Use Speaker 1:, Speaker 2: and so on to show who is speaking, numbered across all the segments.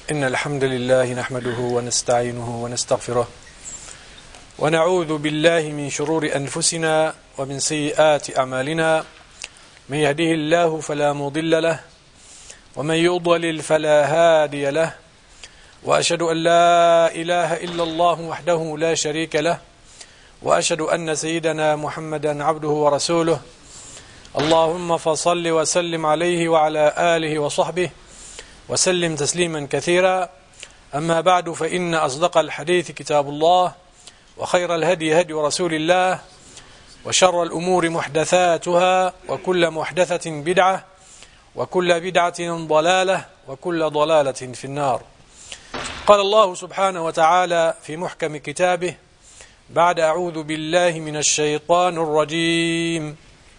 Speaker 1: إن الحمد لله نحمده ونستعينه ونستغفره ونعوذ بالله من شرور أنفسنا ومن سيئات أعمالنا. من يهده الله فلا مضل له ومن يضلل فلا هادي له، وأشهد أن لا إله إلا الله وحده لا شريك له، وأشهد أن سيدنا محمدا عبده ورسوله. اللهم فصل وسلم عليه وعلى آله وصحبه وسلم تسليما كثيرا. أما بعد، فإن أصدق الحديث كتاب الله، وخير الهدي هدي رسول الله، وشر الأمور محدثاتها، وكل محدثة بدعة، وكل بدعة ضلالة، وكل ضلالة في النار. قال الله سبحانه وتعالى في محكم كتابه بعد أعوذ بالله من الشيطان الرجيم: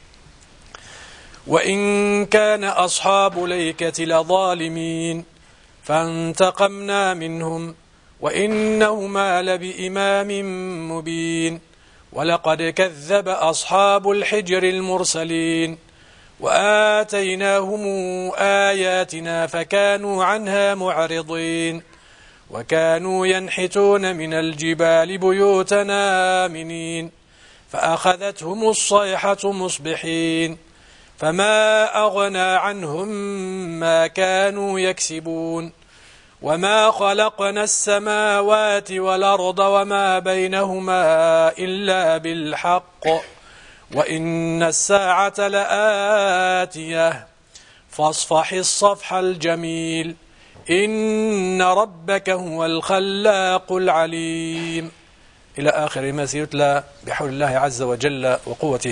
Speaker 1: وإن كان أصحاب الأيكة لظالمين فانتقمنا منهم وإنهما لبإمام مبين ولقد كذب أصحاب الحجر المرسلين وآتيناهم آياتنا فكانوا عنها معرضين وكانوا ينحتون من الجبال بيوتنا آمنين فأخذتهم الصيحة مصبحين فما أغنى عنهم ما كانوا يكسبون وما خلقنا السماوات والأرض وما بينهما إلا بالحق وإن الساعة لآتية فاصفح الصفح الجميل إن ربك هو الخلاق العليم، إلى آخر ما سيتلى بحول الله عز وجل وقوته.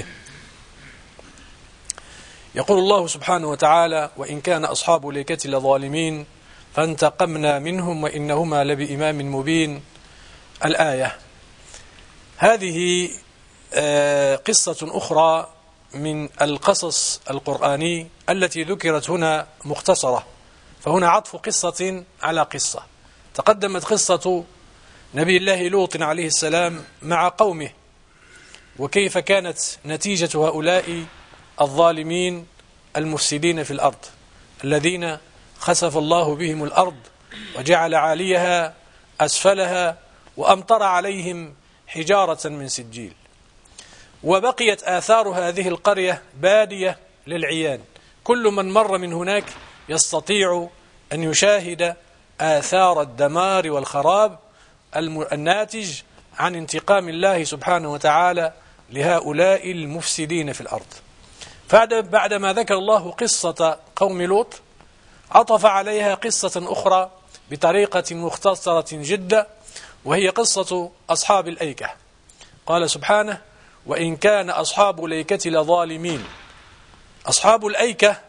Speaker 1: يقول الله سبحانه وتعالى: وإن كان أصحاب الأيكة لظالمين فانتقمنا منهم وإنهما لبإمام مبين. الآية هذه قصة أخرى من القصص القرآني التي ذكرت هنا مختصرة، فهنا عطف قصة على قصة. تقدمت قصة نبي الله لوط عليه السلام مع قومه، وكيف كانت نتيجة هؤلاء الظالمين المفسدين في الأرض الذين خسف الله بهم الأرض وجعل عاليها أسفلها وأمطر عليهم حجارة من سجيل. وبقيت آثار هذه القرية بادية للعيان، كل من مر من هناك يستطيع أن يشاهد آثار الدمار والخراب الناتج عن انتقام الله سبحانه وتعالى لهؤلاء المفسدين في الأرض. بعدما ذكر الله قصة قوم لوط عطف عليها قصة أخرى بطريقة مختصرة جدا، وهي قصة أصحاب الأيكة. قال سبحانه: وإن كان أصحاب الأيكة لظالمين. أصحاب الأيكة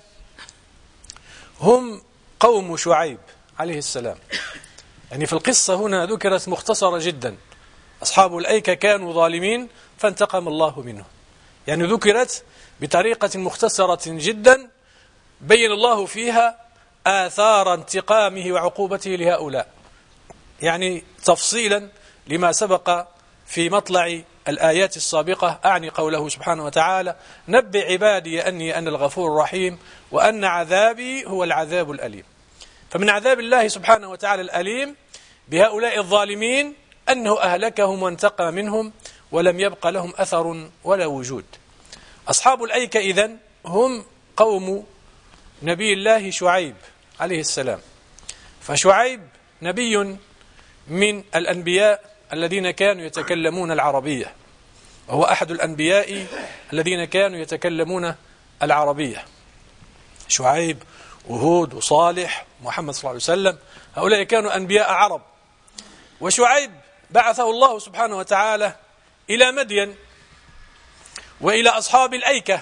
Speaker 1: هم قوم شعيب عليه السلام، يعني في القصة هنا ذكرت مختصرة جدا. أصحاب الأيكة كانوا ظالمين فانتقم الله منهم، يعني ذكرت بطريقة مختصرة جدا بين الله فيها آثار انتقامه وعقوبته لهؤلاء، يعني تفصيلا لما سبق في مطلع الآيات السابقة، أعني قوله سبحانه وتعالى: نبئ عبادي أني أنا الغفور الرحيم وأن عذابي هو العذاب الأليم. فمن عذاب الله سبحانه وتعالى الأليم بهؤلاء الظالمين أنه أهلكهم وانتقم منهم ولم يبق لهم أثر ولا وجود. أصحاب الأيكة إذن هم قوم نبي الله شعيب عليه السلام. فشعيب نبي من الأنبياء الذين كانوا يتكلمون العربية، وهو أحد الأنبياء الذين كانوا يتكلمون العربية. شعيب وهود وصالح ومحمد صلى الله عليه وسلم، هؤلاء كانوا أنبياء عرب. وشعيب بعثه الله سبحانه وتعالى إلى مدين وإلى أصحاب الأيكة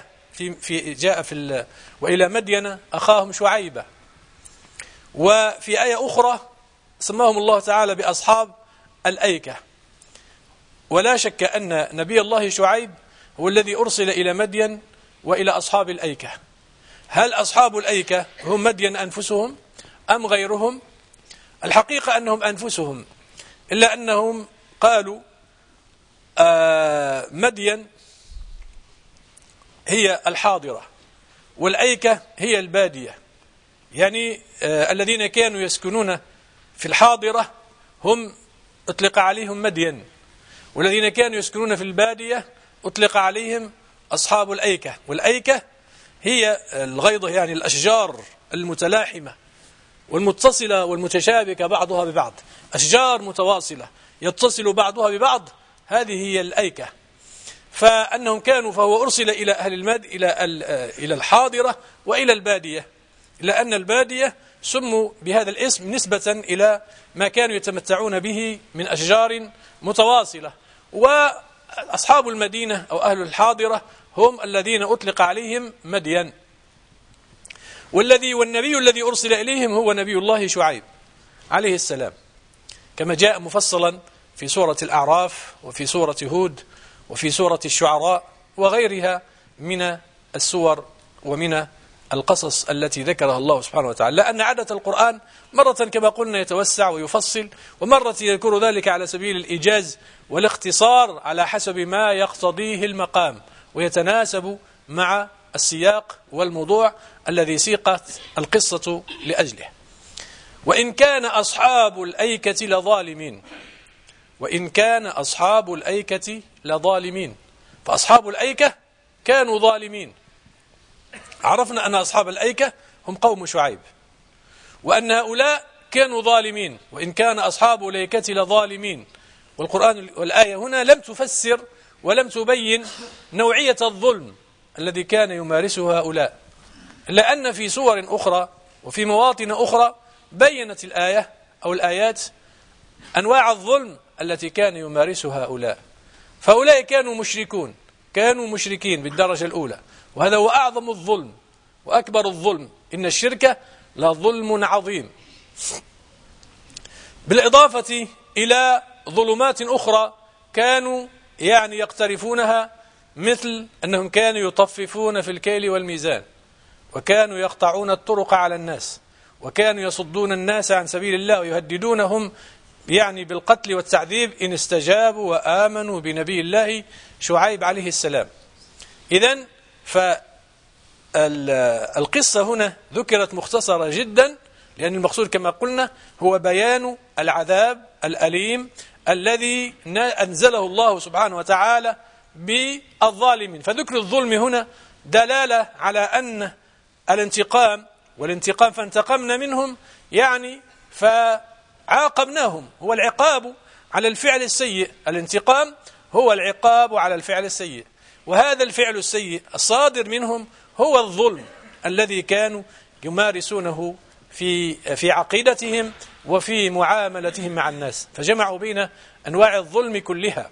Speaker 1: وإلى مدين أخاهم شعيبة. وفي آية أخرى سماهم الله تعالى بأصحاب الأيكة. ولا شك أن نبي الله شعيب هو الذي أرسل إلى مدين وإلى أصحاب الأيكة. هل أصحاب الأيكة هم مدين أنفسهم أم غيرهم؟ الحقيقة أنهم أنفسهم، إلا أنهم قالوا مدين هي الحاضرة والأيكة هي البادية، يعني الذين كانوا يسكنون في الحاضرة هم أطلق عليهم مدين، والذين كانوا يسكنون في البادية أطلق عليهم أصحاب الأيكة. والأيكة هي الغيضة، يعني الأشجار المتلاحمة والمتصلة والمتشابكة بعضها ببعض، أشجار متواصلة يتصل بعضها ببعض، هذه هي الأيكة. فأنهم كانوا، فهو أرسل إلى أهل المد إلى الحاضرة وإلى البادية، إلى أن البادية سموا بهذا الاسم نسبة إلى ما كانوا يتمتعون به من أشجار متواصلة. وأصحاب المدينة أو أهل الحاضرة هم الذين أطلق عليهم مدين. والنبي الذي أرسل إليهم هو نبي الله شعيب عليه السلام، كما جاء مفصلا في سورة الأعراف وفي سورة هود وفي سورة الشعراء وغيرها من السور ومن القصص التي ذكرها الله سبحانه وتعالى. لأن عادة القرآن مرة كما قلنا يتوسع ويفصل، ومرة يذكر ذلك على سبيل الإيجاز والاختصار على حسب ما يقتضيه المقام ويتناسب مع السياق والموضوع الذي سيقت القصة لأجله. وإن كان أصحاب الأيكة لظالمين، وإن كان أصحاب الأيكة لظالمين، فأصحاب الأيكة كانوا ظالمين. عرفنا أن أصحاب الأيكة هم قوم شعيب، وأن هؤلاء كانوا ظالمين. وإن كان أصحاب الأيكة لظالمين، والقرآن والآية هنا لم تفسر ولم تبين نوعية الظلم الذي كان يمارسه هؤلاء، إلا أن في سور أخرى وفي مواطن أخرى بينت الآية أو الآيات أنواع الظلم التي كان يمارسها هؤلاء. فهؤلاء كانوا مشركون، كانوا مشركين بالدرجة الأولى، وهذا هو أعظم الظلم وأكبر الظلم، إن الشرك لظلم عظيم، بالإضافة إلى ظلمات أخرى كانوا يقترفونها، مثل أنهم كانوا يطففون في الكيل والميزان، وكانوا يقطعون الطرق على الناس، وكانوا يصدون الناس عن سبيل الله ويهددونهم بالقتل والتعذيب إن استجابوا وآمنوا بنبي الله شعيب عليه السلام. إذن فالقصة هنا ذكرت مختصرة جدا، لأن المقصود كما قلنا هو بيان العذاب الأليم الذي أنزله الله سبحانه وتعالى بالظالمين. فذكر الظلم هنا دلالة على أن الانتقام، والانتقام فانتقمنا منهم، فعاقبناهم، هو العقاب على الفعل السيء. الانتقام هو العقاب على الفعل السيء، وهذا الفعل السيء الصادر منهم هو الظلم الذي كانوا يمارسونه في عقيدتهم وفي معاملتهم مع الناس، فجمعوا بين أنواع الظلم كلها.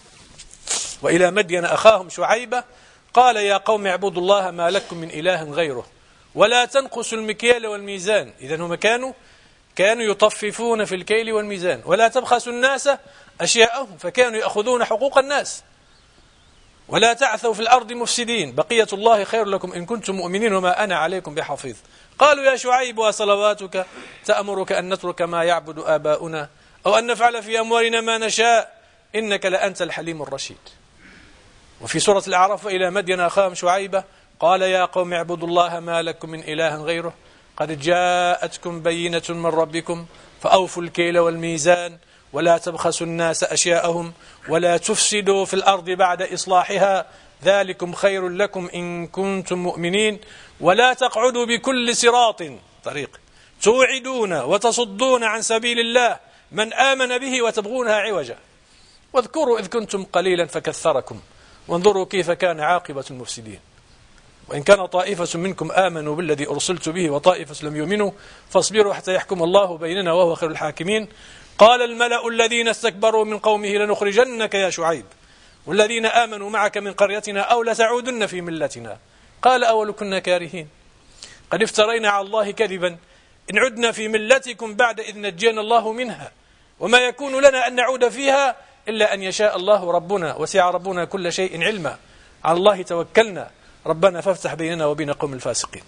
Speaker 1: وإلى مدين أخاهم شعيبة قال يا قوم اعبدوا الله ما لكم من إله غيره ولا تنقصوا المكيال والميزان. إذن هم كانوا يطففون في الكيل والميزان، ولا تبخسوا الناس أشياءهم، فكانوا يأخذون حقوق الناس. ولا تعثوا في الأرض مفسدين، بقية الله خير لكم إن كنتم مؤمنين وما أنا عليكم بحفيظ. قالوا يا شعيب وصلواتك تأمرك أن نترك ما يعبد آباؤنا أو أن نفعل في أموالنا ما نشاء إنك لأنت الحليم الرشيد. وفي سورة الأعراف وإلى مدين أخاهم شعيبة قال يا قوم اعبدوا الله ما لكم من إله غيره قد جاءتكم بينة من ربكم فأوفوا الكيل والميزان ولا تبخسوا الناس أشياءهم ولا تفسدوا في الأرض بعد إصلاحها ذلكم خير لكم إن كنتم مؤمنين ولا تقعدوا بكل صراط طريق توعدون وتصدون عن سبيل الله من آمن به وتبغونها عوجا واذكروا إذ كنتم قليلا فكثركم وانظروا كيف كان عاقبة المفسدين وإن كان طائفة منكم آمنوا بالذي أرسلت به وطائفة لم يؤمنوا فاصبروا حتى يحكم الله بيننا وهو خير الحاكمين. قال الملأ الذين استكبروا من قومه لنخرجنك يا شعيب والذين آمنوا معك من قريتنا أو لتعودن في ملتنا قال أول كنا كارهين قد افترينا على الله كذبا إن عدنا في ملتكم بعد إذ نجينا الله منها وما يكون لنا أن نعود فيها إلا أن يشاء الله ربنا وسع ربنا كل شيء علما على الله توكلنا ربنا فافتح بيننا وبين قوم الفاسقين.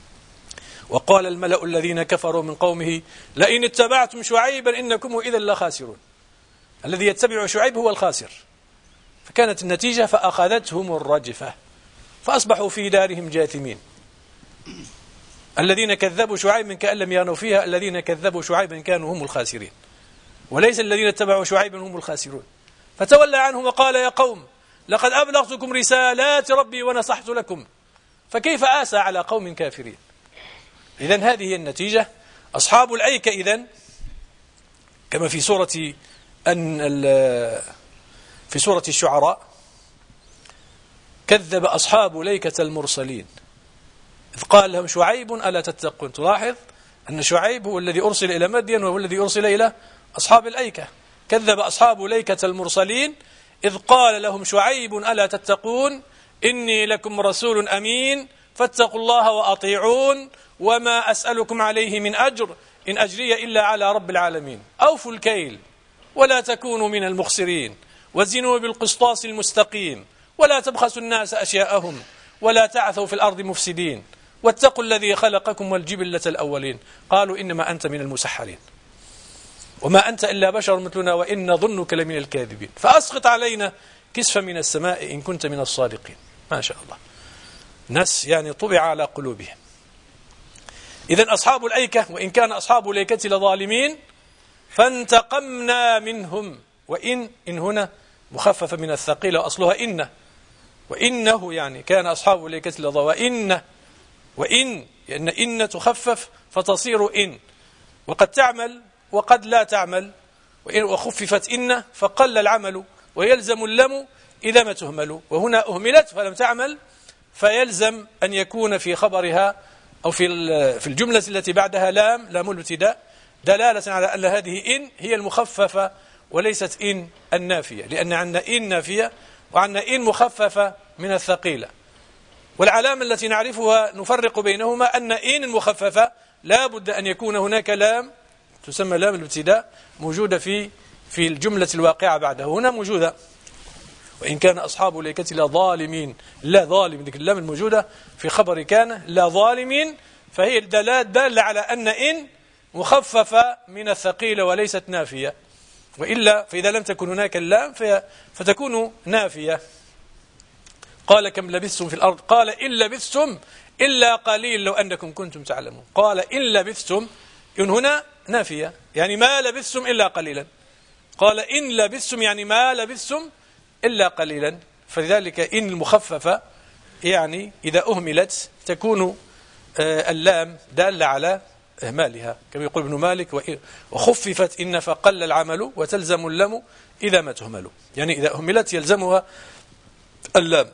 Speaker 1: وقال الملأ الذين كفروا من قومه لئن اتبعتم شعيبا إنكم إذا لخاسرون. الذي يتبع شعيب هو الخاسر. فكانت النتيجة فأخذتهم الرجفة فأصبحوا في دارهم جاثمين. الذين كذبوا شعيبا كأن لم يغنوا فيها الذين كذبوا شعيبا كانوا هم الخاسرين، وليس الذين اتبعوا شعيبا هم الخاسرون. فتولى عنهم وقال يا قوم لقد أبلغتكم رسالات ربي ونصحت لكم فكيف آسى على قوم كافرين. إذن هذه هي النتيجة. أصحاب الأيكة إذن كما في سورة الشعراء كذب أصحاب الأيكة المرسلين إذ قال لهم شعيب ألا تتقون. تلاحظ أن شعيب هو الذي أرسل إلى مدين وهو الذي أرسل إلى أصحاب الأيكة. كذب أصحاب الأيكة المرسلين إذ قال لهم شعيب ألا تتقون إني لكم رسول أمين فاتقوا الله وأطيعون وما أسألكم عليه من أجر إن أجري إلا على رب العالمين أوفوا الكيل ولا تكونوا من المخسرين وزنوا بالقسطاس المستقيم ولا تبخسوا الناس أشياءهم ولا تعثوا في الأرض مفسدين واتقوا الذي خلقكم والجبلة الأولين قالوا إنما أنت من المسحرين وما أنت إلا بشر مثلنا وإن نظنك لمن الكاذبين فأسقط علينا كسفا من السماء إن كنت من الصادقين. ما شاء الله، ناس يعني طبع على قلوبهم. إذن أصحاب الأيكة وإن كان أصحاب الأيكة لظالمين فانتقمنا منهم. وإن هنا مخففة من الثقيلة وأصلها إن وإنه يعني كان أصحاب الأيكة لظالمين وإن لأن إن تخفف فتصير إن وقد تعمل وقد لا تعمل وخففت إن فقل العمل ويلزم اللم إذا ما تهمل وهنا أهملت فلم تعمل فيلزم أن يكون في خبرها أو في الجملة التي بعدها لام الابتداء دلالة على أن هذه إن هي المخففة وليست إن النافية لأن عندنا إن نافية وعندنا إن مخففة من الثقيلة. والعلامة التي نعرفها نفرق بينهما أن إن المخففة لا بد أن يكون هناك لام تسمى لام الابتداء موجودة في الجملة الواقعة بعدها هنا موجودة. وإن كان أصحاب الأيكة لظالمين لا ظالم ذيك اللام الموجودة في خبر كان لا ظالمين فهي دالة على أن إن مخففة من الثقيلة وليست نافية وإلا فإذا لم تكن هناك اللام فتكون نافية. قال كم لبثتم في الأرض قال إن لبثتم إلا قليل لو أنكم كنتم تعلمون. قال إن لبثتم إن هنا نافية يعني ما لبثتم إلا قليلا. قال إن لبثتم يعني ما لبثتم إلا قليلا. فلذلك إن المخففة يعني إذا أهملت تكون اللام دالة على إهمالها كما يقول ابن مالك وخففت إن فقل العمل وتلزم اللم إذا ما تهمل يعني إذا أهملت يلزمها اللام.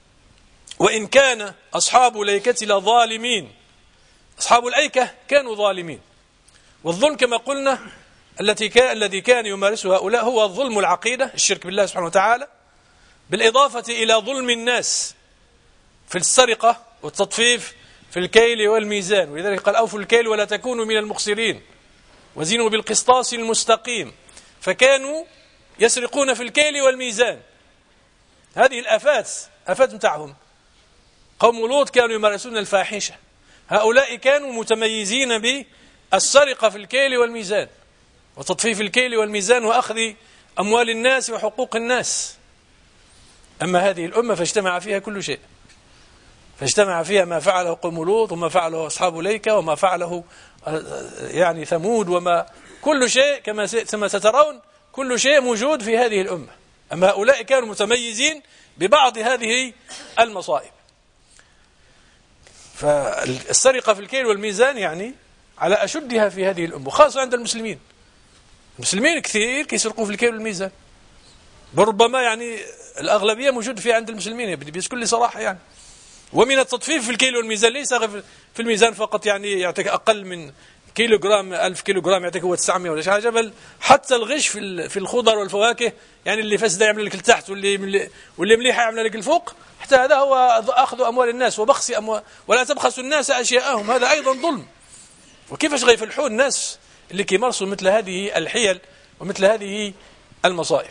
Speaker 1: وإن كان أصحاب الأيكة لظالمين أصحاب الأيكة كانوا ظالمين والظلم كما قلنا الذي كان يمارسه هؤلاء هو الظلم العقيدة الشرك بالله سبحانه وتعالى بالإضافة إلى ظلم الناس في السرقة والتطفيف في الكيل والميزان ولذلك قال أوفوا الكيل ولا تكونوا من المخسرين وزنوا بالقسطاس المستقيم. فكانوا يسرقون في الكيل والميزان. هذه الآفات متاعهم. قوم لوط كانوا يمارسون الفاحشة هؤلاء كانوا متميزين بالسرقة في الكيل والميزان وتطفيف الكيل والميزان وأخذ أموال الناس وحقوق الناس. أما هذه الأمة فاجتمع فيها كل شيء فاجتمع فيها ما فعله قوم لوط وما فعله أصحاب الأيكة وما فعله يعني ثمود وما كل شيء كما سترون كل شيء موجود في هذه الأمة. أما هؤلاء كانوا متميزين ببعض هذه المصائب. فالسرقة في الكيل والميزان يعني على أشدها في هذه الأمة خاصة عند المسلمين كثير كيسرقوا في الكيل والميزان بربما يعني الأغلبية موجود فيها عند المسلمين بكل صراحة يعني. ومن التطفيف في الكيل والميزان ليس في الميزان فقط يعني يعطيك أقل من كيلوغرام 1000 كيلوغرام يعطيك هو 900 ولا شي حاجة بل حتى الغش في الخضر والفواكه يعني اللي فاسدة يعمل لك لتحت واللي مليحة يعمل لك الفوق حتى هذا هو أخذ أموال الناس وبخس أموال ولا تبخسوا الناس أشياءهم هذا أيضا ظلم. وكيفاش غيفلحون الناس اللي كيمارسوا مثل هذه الحيل ومثل هذه المصائب.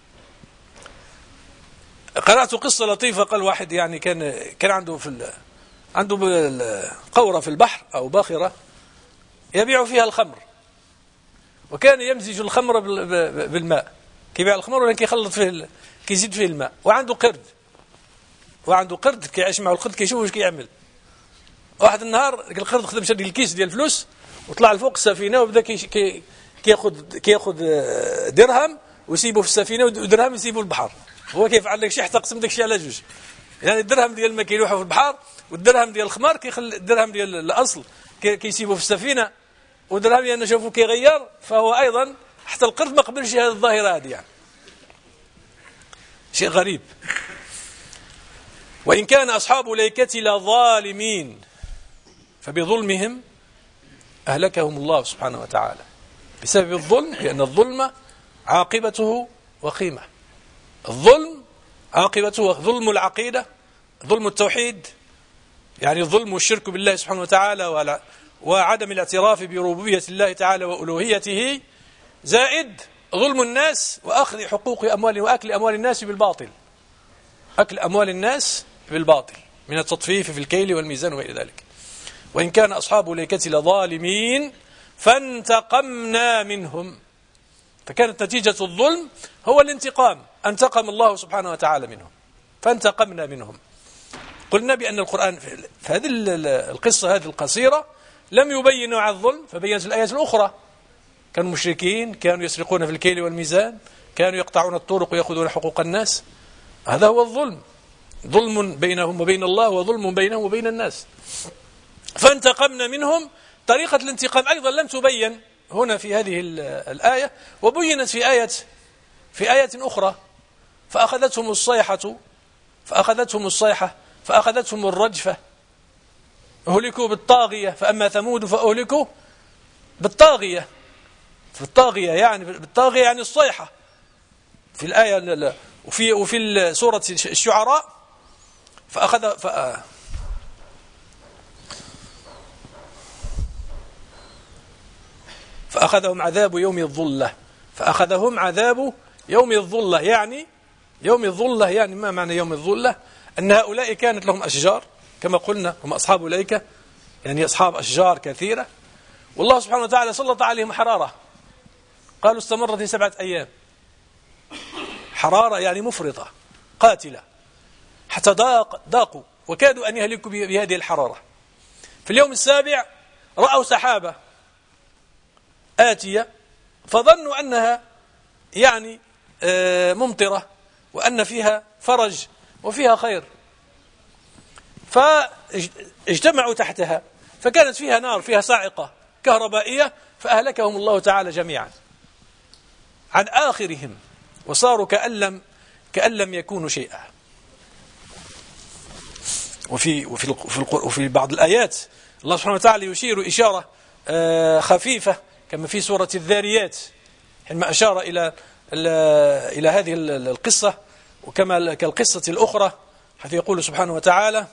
Speaker 1: قرأت قصة لطيفة قال واحد يعني كان عنده قورة في البحر أو باخرة يبيع فيها الخمر وكان يمزج الخمر بالماء كيبيع الخمر ولكن يخلط فيه كيزيد فيه الماء وعنده قرد كيعيش معه القرد كيشوف واش كيعمل واحد النهار القرد خدم شد الكيس ديال الفلوس وطلع لفوق السفينة وبدا كياخذ درهم ويسيبه في السفينة ودرهم يسيبه في البحر. هو كيفعل لك شي حتى قسم داك الشيء على جوج، يعني الدرهم ديال ما كيلوحوا في البحر والدرهم ديال الخمار كيخلي الدرهم ديال الاصل كيسيبه في السفينة، ودرهم لأن شوفوا كيغير. فهو أيضا حتى القرد ما قبلش هذه الظاهرة هذه، يعني شيء غريب. وإن كان أصحاب الأيكة لظالمين فبظلمهم أهلكهم الله سبحانه وتعالى بسبب الظلم، لأن الظلم عاقبته وخيمة. الظلم عاقبته ظلم العقيدة، ظلم التوحيد، يعني الظلم والشرك بالله سبحانه وتعالى وعدم الاعتراف بربوبية الله تعالى وألوهيته، زائد ظلم الناس وأخذ حقوق أموال وأكل أموال الناس بالباطل، أكل أموال الناس بالباطل من التطفيف في الكيل والميزان وإلى ذلك. وإن كان أصحاب الأيكة لظالمين فانتقمنا منهم، فكانت نتيجة الظلم هو الانتقام، انتقم الله سبحانه وتعالى منهم فانتقمنا منهم. قلنا بأن القرآن في هذه القصة هذه القصيرة لم يبين نوع الظلم، فبينت الآيات الأخرى. كانوا مشركين، كانوا يسرقون في الكيل والميزان، كانوا يقطعون الطرق ويأخذون حقوق الناس. هذا هو الظلم، ظلم بينهم وبين الله وظلم بينهم وبين الناس. فانتقمنا منهم. طريقة الانتقام أيضا لم تبين هنا في هذه الآية، وبينت في آية أخرى. فأخذتهم الصيحة فأخذتهم الرجفة أهلكوا بالطاغية. فأما ثمود فأهلكوا بالطاغية. في الطاغية يعني الصيحة في الآية. وفي سورة الشعراء فأخذهم عذاب يوم الظلة. فأخذهم عذاب يوم الظلة، يعني يوم الظلة، يعني ما معنى يوم الظلة؟ أن هؤلاء كانت لهم أشجار كما قلنا، هم أصحاب الأيكة، يعني أصحاب أشجار كثيرة، والله سبحانه وتعالى سلط عليهم حرارة، قالوا استمرت 7 أيام. حرارة يعني مفرطة قاتلة، حتى ضاقوا وكادوا أن يهلكوا بهذه الحرارة. في اليوم السابع رأوا سحابة آتية فظنوا أنها يعني ممطرة وأن فيها فرج وفيها خير، فاجتمعوا تحتها فكانت فيها نار، فيها صاعقة كهربائية، فأهلكهم الله تعالى جميعا عن آخرهم، وصاروا كأن لم يكونوا شيئا. وفي بعض الآيات الله سبحانه وتعالى يشير إشارة خفيفة كما في سورة الذاريات حينما أشار إلى هذه القصة، وكما كالقصة الأخرى حيث يقول سبحانه وتعالى: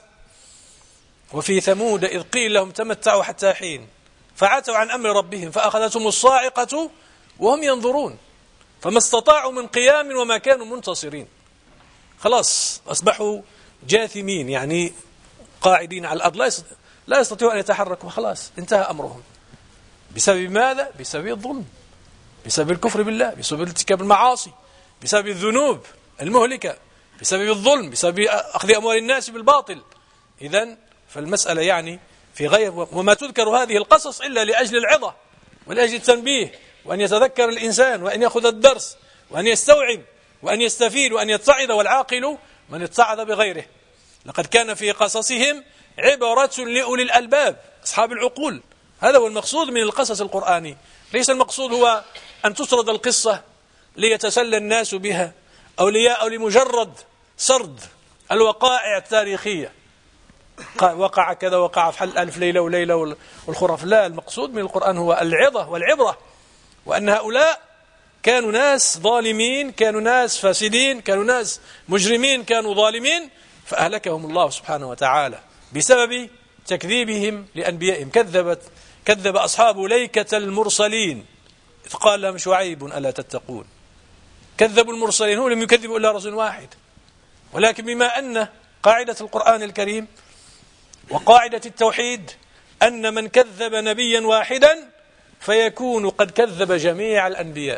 Speaker 1: وفي ثمود إذ قيل لهم تمتعوا حتى حين فعتوا عن أمر ربهم فأخذتهم الصاعقة وهم ينظرون فما استطاعوا من قيام وما كانوا منتصرين. خلاص أصبحوا جاثمين، يعني قاعدين على الأرض لا يستطيعوا أن يتحركوا، خلاص انتهى أمرهم. بسبب ماذا؟ بسبب الظلم، بسبب الكفر بالله، بسبب ارتكاب المعاصي، بسبب الذنوب المهلكة، بسبب الظلم، بسبب أخذ أموال الناس بالباطل. إذن فالمسألة يعني في غير، وما تذكر هذه القصص إلا لأجل العظة ولأجل التنبيه، وأن يتذكر الإنسان وأن يأخذ الدرس وأن يستوعب وأن يستفيد وأن يتعظ، والعاقل من اتعظ بغيره. لقد كان في قصصهم عبرة لأولي الألباب، أصحاب العقول. هذا هو المقصود من القصص القرآني. ليس المقصود هو أن تسرد القصة ليتسلى الناس بها أو لمجرد سرد الوقائع التاريخية، وقع كذا وقع في حل ألف ليلة وليلة والخرف. لا، المقصود من القرآن هو العظة والعبرة، وأن هؤلاء كانوا ناس ظالمين، كانوا ناس فاسدين، كانوا ناس مجرمين، كانوا ظالمين، فأهلكهم الله سبحانه وتعالى بسبب تكذيبهم لأنبيائهم. كذب أصحاب ليكة المرسلين إذ قال لهم شعيب ألا تتقون. كذبوا المرسلين، هم لم يكذبوا إلا رسول واحد. ولكن بما أن قاعدة القرآن الكريم وقاعدة التوحيد أن من كذب نبيا واحدا فيكون قد كذب جميع الأنبياء.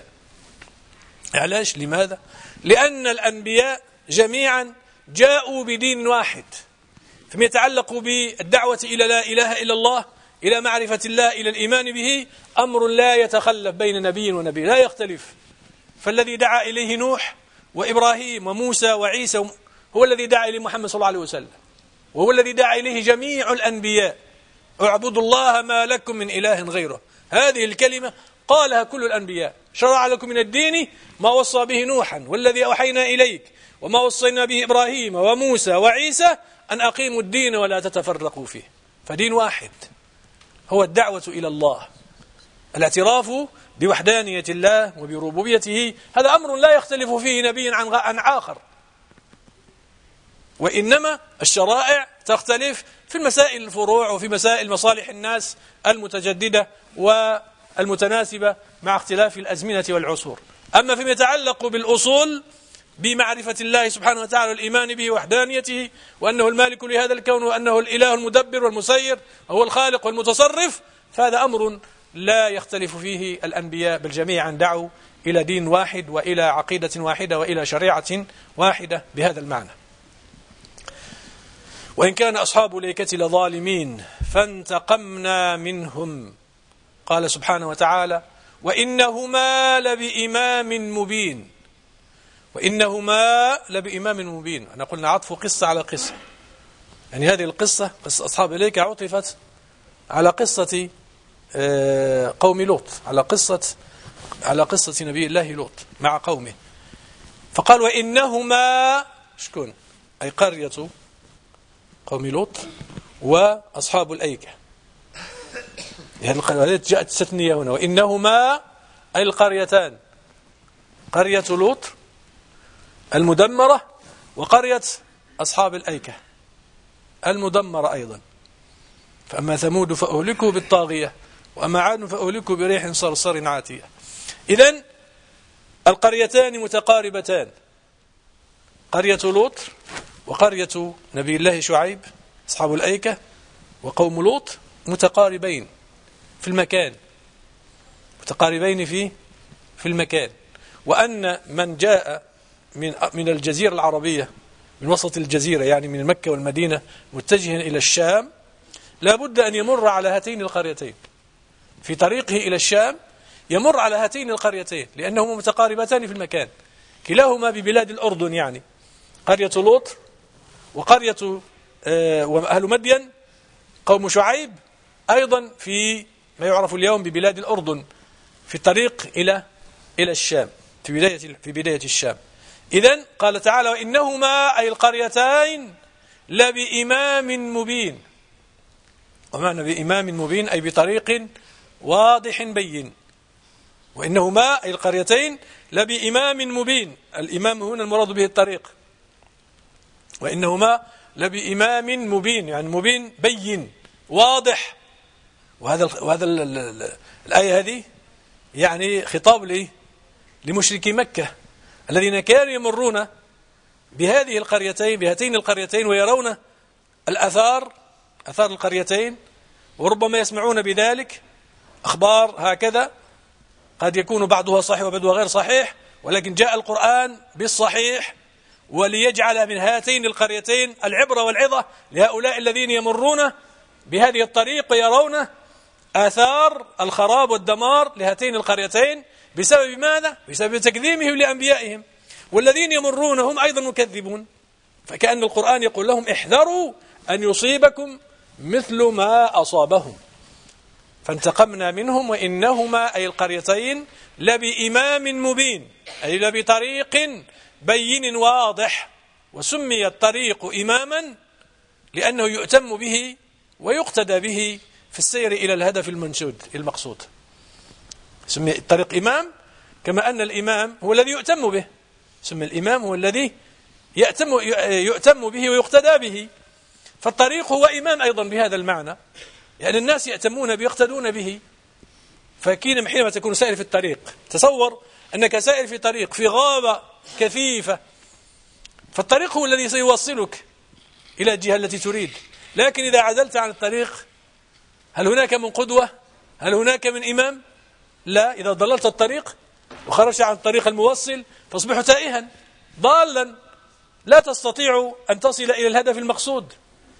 Speaker 1: علاش؟ لماذا؟ لأن الأنبياء جميعا جاءوا بدين واحد، فيما يتعلق بالدعوة إلى لا إله إلا الله، إلى معرفة الله، إلى الإيمان به، أمر لا يتخلف بين نبي ونبي، لا يختلف. فالذي دعا إليه نوح وإبراهيم وموسى وعيسى هو الذي دعا إليه محمد صلى الله عليه وسلم، وهو الذي دعا إليه جميع الأنبياء: اعبدوا الله ما لكم من إله غيره. هذه الكلمة قالها كل الأنبياء: شرع لكم من الدين ما وصى به نوحا والذي أوحينا إليك وما وصينا به إبراهيم وموسى وعيسى أن أقيموا الدين ولا تتفرقوا فيه. فدين واحد هو الدعوة إلى الله، الاعتراف بوحدانية الله وبربوبيته. هذا أمر لا يختلف فيه نبي عن آخر، وإنما الشرائع تختلف في المسائل الفروع وفي مسائل مصالح الناس المتجددة والمتناسبة مع اختلاف الأزمنة والعصور. أما فيما يتعلق بالأصول، بمعرفة الله سبحانه وتعالى والإيمان به وحدانيته، وأنه المالك لهذا الكون، وأنه الإله المدبر والمسير وهو الخالق والمتصرف، فهذا أمر لا يختلف فيه الأنبياء، بل جميعا دعوا إلى دين واحد وإلى عقيدة واحدة وإلى شريعة واحدة بهذا المعنى. وإن كان أصحاب الأيكة لظالمين فانتقمنا منهم، قال سبحانه وتعالى: وإنهما لبإمام مبين. وإنهما لبإمام مبين. أنا قلنا عطف قصة على قصة، يعني هذه القصة قصة أصحاب الأيكة عطفت على قصة قوم لوط، على قصة نبي الله لوط مع قومه. فقال: وإنهما شكون؟ أي قرية قوم لوط وأصحاب الأيكة. هذه جاءت تثنية هنا، وإنهما أي القريتان، قرية لوط المدمرة وقرية أصحاب الأيكة المدمرة أيضا. فأما ثمود فأهلكوا بالطاغية وأما عاد فأهلكوا بريح صرصر عاتية. إذن القريتان متقاربتان، قرية لوط وقرية نبي الله شعيب أصحاب الأيكة وقوم لوط متقاربين في المكان، متقاربين في المكان. وأن من جاء من الجزيرة العربية، من وسط الجزيرة يعني من مكة والمدينة متجها إلى الشام، لا بد أن يمر على هاتين القريتين في طريقه إلى الشام، يمر على هاتين القريتين لأنهما متقاربتان في المكان، كلاهما ببلاد الأردن، يعني قرية لوط وقرية وأهل مدين قوم شعيب أيضا في ما يعرف اليوم ببلاد الأردن، في الطريق إلى الشام، في بداية الشام. إذن قال تعالى: وإنهما أي القريتين لبإمام مبين. ومعنى بإمام مبين أي بطريق واضح بين. وإنهما أي القريتين لبإمام مبين، الإمام هنا المراد به الطريق. وإنهما لبإمام مبين يعني مبين بين واضح. وهذا الآية هذه يعني خطاب لمشركي مكة الذين كانوا يمرون بهذه القريتين، بهاتين القريتين، ويرون أثار القريتين، وربما يسمعون بذلك أخبار هكذا قد يكون بعضها صحيح وبعضها غير صحيح، ولكن جاء القرآن بالصحيح وليجعل من هاتين القريتين العبرة والعظة لهؤلاء الذين يمرون بهذه الطريق ويرون آثار الخراب والدمار لهاتين القريتين بسبب ماذا؟ بسبب تكذيبهم لأنبيائهم، والذين يمرون هم أيضا مكذبون. فكأن القرآن يقول لهم: احذروا أن يصيبكم مثل ما أصابهم. فانتقمنا منهم وإنهما أي القريتين لبإمام مبين أي لبطريق بين واضح. وسمي الطريق إماما لأنه يؤتم به ويقتدى به في السير إلى الهدف المقصود. سمي الطريق إمام كما أن الإمام هو الذي يؤتم به، سمي الإمام هو الذي يؤتم به ويقتدى به. فالطريق هو إمام أيضا بهذا المعنى، يعني الناس يأتمون به يقتدون به. حينما تكون سائر في الطريق، تصور أنك سائر في طريق في غابة كثيفة، فالطريق هو الذي سيوصلك إلى الجهة التي تريد. لكن إذا عدلت عن الطريق هل هناك من قدوة؟ هل هناك من إمام؟ لا. إذا ضللت الطريق وخرجت عن الطريق الموصل فاصبح تائها ضالا، لا تستطيع أن تصل إلى الهدف المقصود.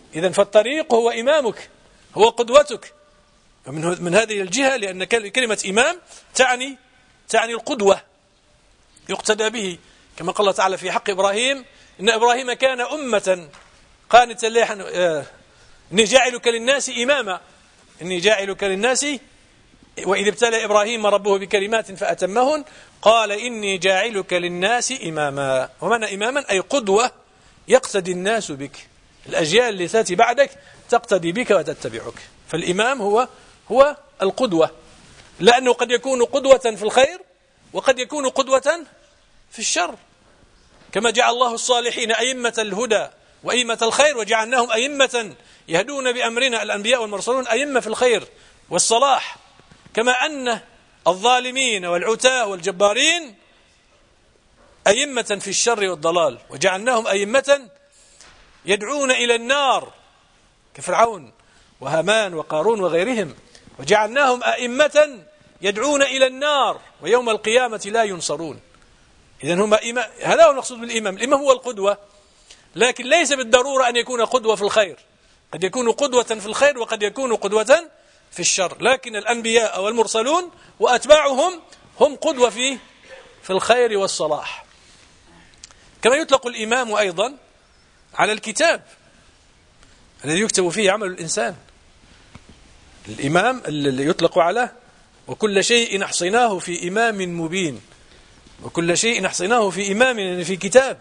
Speaker 1: إذن فالطريق هو إمامك، هو قدوتك. من هذه الجهة، لأن كلمة إمام تعني القدوة يقتدى به، كما قال الله تعالى في حق إبراهيم: إن إبراهيم كان أمة قانتا لله، إني جاعلك للناس إماما، إني جاعلك للناس. وإذ ابتلى إبراهيم ربه بكلمات فأتمهن قال إني جاعلك للناس إماما. ومعنى إماما أي قدوة يقتدي الناس بك، الأجيال اللي تأتي بعدك تقتدي بك وتتبعك. فالإمام هو القدوة، لأنه قد يكون قدوة في الخير وقد يكون قدوة في الشر، كما جعل الله الصالحين أئمة الهدى وأئمة الخير وجعلناهم أئمة يهدون بأمرنا، الأنبياء والمرسلون أئمة في الخير والصلاح، كما أن الظالمين والعتاة والجبارين أئمة في الشر والضلال وجعلناهم أئمة يدعون إلى النار كفرعون وهامان وقارون وغيرهم، وجعلناهم أئمة يدعون إلى النار ويوم القيامة لا ينصرون. إذن هم إمام، هذا هو المقصود بالإمام. الإمام هو القدوة، لكن ليس بالضرورة أن يكون قدوة في الخير، قد يكون قدوة في الخير وقد يكون قدوة في الشر، لكن الأنبياء والمرسلون وأتباعهم هم قدوة في الخير والصلاح. كما يطلق الإمام أيضا على الكتاب الذي يكتب فيه عمل الإنسان. الإمام اللي يطلق على وكل شيء أحصيناه في إمام مبين، وكل شيء أحصيناه في إمام، يعني في كتاب.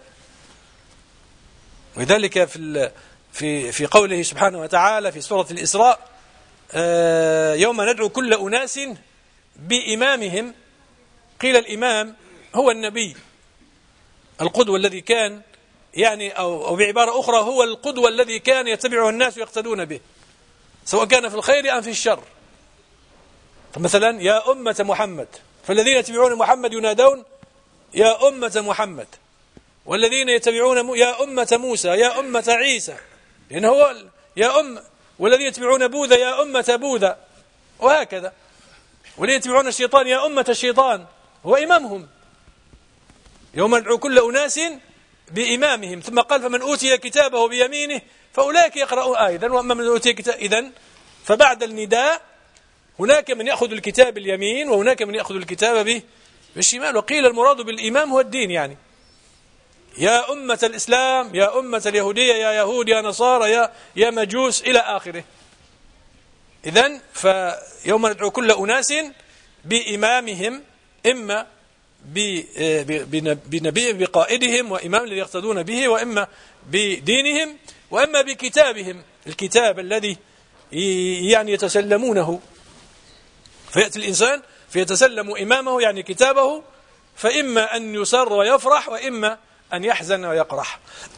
Speaker 1: وذلك في قوله سبحانه وتعالى في سورة الإسراء: يوم ندعو كل أناس بإمامهم. قيل الإمام هو النبي، القدوة الذي كان، يعني أو بعبارة أخرى هو القدوة الذي كان يتبعه الناس ويقتدون به، سواء كان في الخير أم في الشر. فمثلا يا أمة محمد، فالذين يتبعون محمد ينادون يا أمة محمد، والذين يتبعون يا أمة موسى، يا أمة عيسى، لأنه هو يا والذين يتبعون بوذا يا أمة بوذا، وهكذا. والذين يتبعون الشيطان يا أمة الشيطان، هو إمامهم. يوم ندعو كل أناس بإمامهم، ثم قال: فمن أوتي كتابه بيمينه فأولئك يقرؤون. إذن وأما من أوتي كتاب، إذن فبعد النداء هناك من يأخذ الكتاب باليمين وهناك من يأخذ الكتاب بالشمال. وقيل المراد بالإمام هو الدين، يعني يا أمة الإسلام، يا أمة اليهودية، يا يهود، يا نصارى، يا مجوس، إلى آخره. إذن فيوم ندعو كل أناس بإمامهم، إما بنبيهم بقائدهم وإمام الذي يقتدون به، وإما بدينهم، وإما بكتابهم، الكتاب الذي يعني يتسلمونه. فيأتي الإنسان فيتسلم إمامه يعني كتابه، فإما أن يسر ويفرح وإما أن يحزن ويقرح.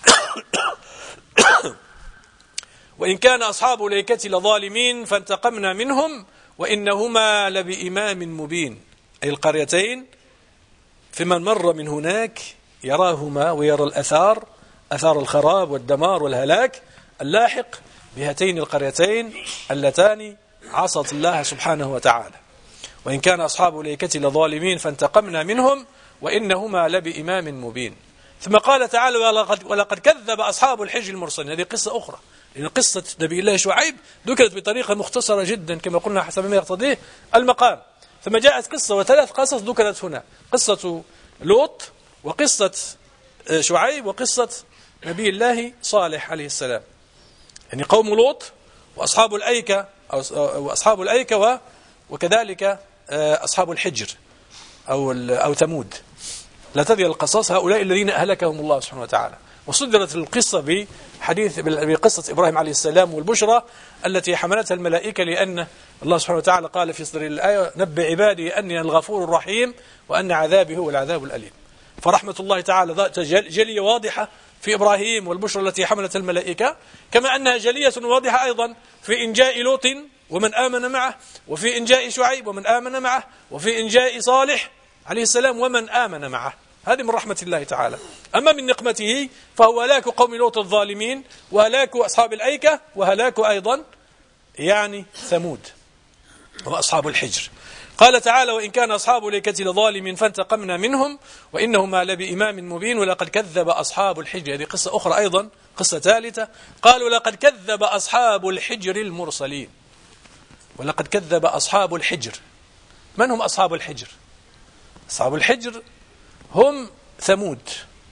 Speaker 1: وإن كان أصحاب الأيكة لظالمين فانتقمنا منهم وإنهما لبإمام مبين، أي القريتين، فمن مر من هناك يراهما ويرى أثار الخراب والدمار والهلاك اللاحق بهاتين القريتين اللتان عصت الله سبحانه وتعالى. وإن كان أصحاب الأيكة لظالمين فانتقمنا منهم وإنهما لبإمام مبين. ثم قال تعالى: ولقد كذب أصحاب الحجر المرسلين. هذه قصة أخرى، لأن قصة نبي الله شعيب ذكرت بطريقة مختصرة جدا كما قلنا حسب ما يقتضيه المقام. ثم جاءت قصة وثلاث قصص ذكرت هنا: قصة لوط وقصة شعيب وقصة نبي الله صالح عليه السلام، يعني قوم لوط وأصحاب الأيكة وأصحاب الأيكة وكذلك أصحاب الحجر أو ثمود. لا تدري القصص هؤلاء الذين أهلكهم الله سبحانه وتعالى. وصدرت القصة بقصة إبراهيم عليه السلام والبشرى التي حملتها الملائكة، لأن الله سبحانه وتعالى قال في صدر الآية: نبئ عبادي أني الغفور الرحيم وأن عذابي هو العذاب الأليم. فرحمة الله تعالى جلية واضحة في إبراهيم والبشرى التي حملتها الملائكة، كما أنها جلية واضحة أيضا في إنجاء لوط ومن آمن معه، وفي إنجاء شعيب ومن آمن معه، وفي إنجاء صالح عليه السلام ومن آمن معه. هذه من رحمة الله تعالى. أما من نقمته فهو هلاك قوم لوط الظالمين، وهلاك أصحاب الأيكة، وهلاك أيضا يعني ثمود وأصحاب الحجر. قال تعالى: وإن كان أصحاب الأيكة لظالمين فانتقمنا منهم وإنهما لبإمام مبين ولقد كذب أصحاب الحجر. هذه قصة أخرى أيضا، قصة ثالثة. قالوا: لقد كذب أصحاب الحجر المرسلين. ولقد كذب أصحاب الحجر. من هم أصحاب الحجر؟ أصحاب الحجر هم ثمود.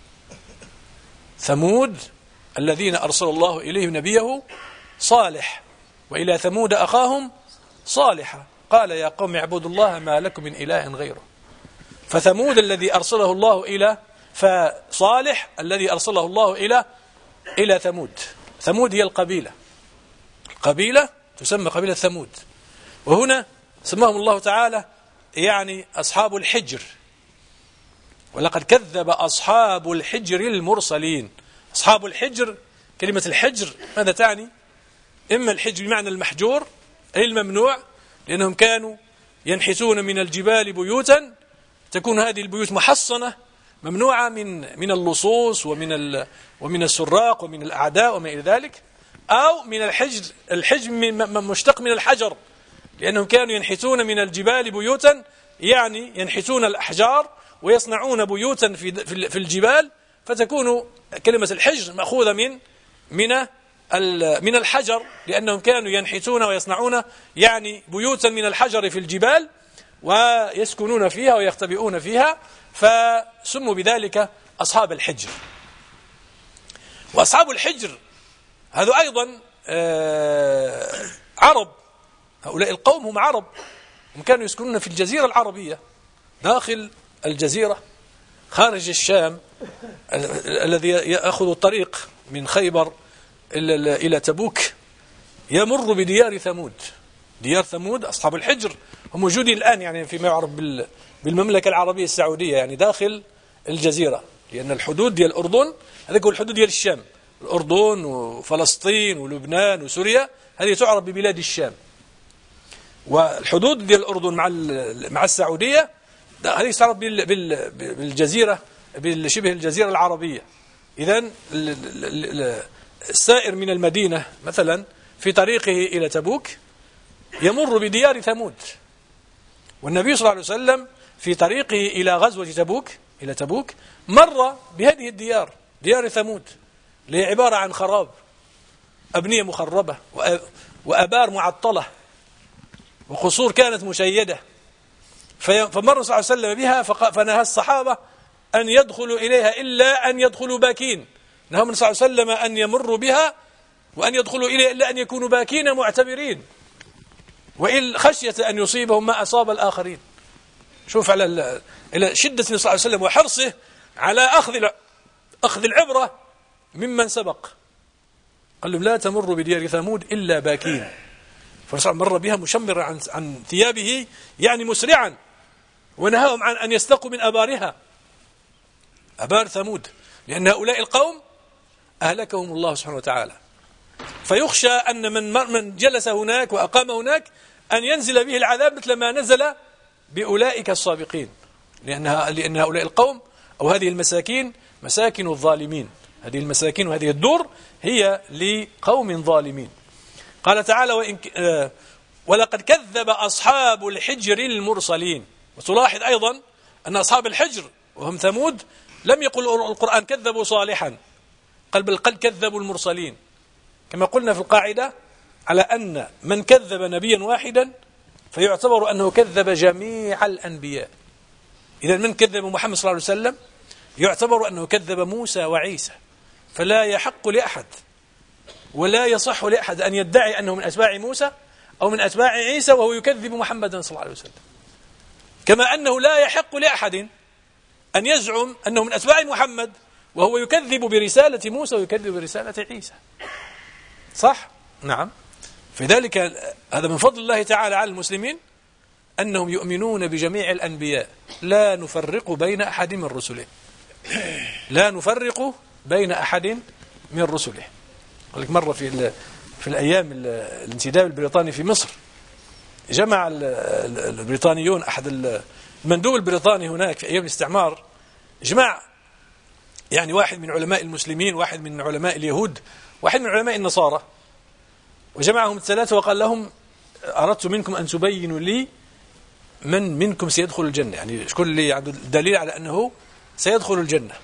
Speaker 1: ثمود الذين أرسل الله إليهم نبيه صالح، وإلى ثمود أخاهم صالحا قال يا قوم اعبدوا الله ما لكم من إله غيره. فثمود الذي أرسله الله إلى، فصالح الذي أرسله الله إلى ثمود. ثمود هي القبيلة تسمى قبيلة ثمود. وهنا سماهم الله تعالى يعني أصحاب الحجر. ولقد كذب أصحاب الحجر المرسلين. أصحاب الحجر، كلمة الحجر ماذا تعني؟ إما الحجر بمعنى المحجور أي الممنوع، لأنهم كانوا ينحتون من الجبال بيوتا تكون هذه البيوت محصنة ممنوعة من اللصوص ومن السراق ومن الأعداء وما إلى ذلك، أو من الحجر مشتق من الحجر، لأنهم كانوا ينحتون من الجبال بيوتا، يعني ينحتون الأحجار ويصنعون بيوتا في الجبال، فتكون كلمة الحجر مأخوذة من الحجر، لأنهم كانوا ينحتون ويصنعون يعني بيوتا من الحجر في الجبال ويسكنون فيها ويختبئون فيها، فسموا بذلك أصحاب الحجر. وأصحاب الحجر هذا أيضا عرب. هؤلاء القوم هم عرب، هم كانوا يسكنون في الجزيرة العربية داخل الجزيرة خارج الشام، الذي يأخذ الطريق من خيبر إلى تبوك يمر بديار ثمود. ديار ثمود أصحاب الحجر هم موجودين الآن يعني فيما يعرف بالمملكة العربية السعودية، يعني داخل الجزيرة، لأن الحدود ديال الأردن هذه هو الحدود ديال الشام، الأردن وفلسطين ولبنان وسوريا هذه تعرف ببلاد الشام، والحدود ديال الأردن مع السعودية هذه تعرف بالجزيرة، بالشبه الجزيرة العربية. إذن السائر من المدينة مثلا في طريقه إلى تبوك يمر بديار ثمود، والنبي صلى الله عليه وسلم في طريقه إلى غزوة تبوك مر بهذه الديار، ديار ثمود، اللي هي عبارة عن خراب، أبنية مخربة وأبار معطلة وقصور كانت مشيدة. فمر صلى الله عليه وسلم بها فنهى الصحابة أن يدخلوا إليها إلا أن يدخلوا باكين. نهى صلى الله عليه وسلم أن يمروا بها وأن يدخلوا إليها إلا أن يكونوا باكين معتبرين، وإن خشية أن يصيبهم ما أصاب الآخرين. شوف على شدة صلى الله عليه وسلم وحرصه على أخذ العبرة ممن سبق. قال لهم لا تمروا بديار ثمود إلا باكين. فالرسول مر بها مشمرا عن ثيابه يعني مسرعا، ونهاهم عن أن يستقوا من أبارها، أبار ثمود، لأن هؤلاء القوم أهلكهم الله سبحانه وتعالى. فيخشى أن من جلس هناك وأقام هناك أن ينزل به العذاب مثل ما نزل بأولئك السابقين، لأن هؤلاء القوم أو هذه المساكين مساكن الظالمين. هذه المساكين وهذه الدور هي لقوم ظالمين. قال تعالى ولقد كذب أصحاب الحجر المرسلين. وتلاحظ أيضا أن أصحاب الحجر وهم ثمود لم يقل القرآن كذبوا صالحا، بل قد كذبوا المرسلين، كما قلنا في القاعدة على أن من كذب نبيا واحدا فيعتبر أنه كذب جميع الأنبياء. إذا من كذب محمد صلى الله عليه وسلم يعتبر أنه كذب موسى وعيسى، فلا يحق لأحد ولا يصح لأحد أن يدعي أنه من أتباع موسى أو من أتباع عيسى وهو يكذب محمدا صلى الله عليه وسلم، كما أنه لا يحق لأحد أن يزعم أنه من أتباع محمد وهو يكذب برسالة موسى ويكذب برسالة عيسى. صح؟ نعم. فذلك هذا من فضل الله تعالى على المسلمين أنهم يؤمنون بجميع الأنبياء، لا نفرق بين أحد من رسله، لا نفرق بين أحد من رسله. قال لك مرة في الأيام الانتداب البريطاني في مصر، جمع البريطانيون، أحد المندوب البريطاني هناك في أيام الاستعمار، جمع يعني واحد من علماء المسلمين، واحد من علماء اليهود، واحد من علماء النصارى، وجمعهم الثلاثة وقال لهم أردت منكم أن تبينوا لي من منكم سيدخل الجنة، يعني شكون اللي عنده دليل على أنه سيدخل الجنة.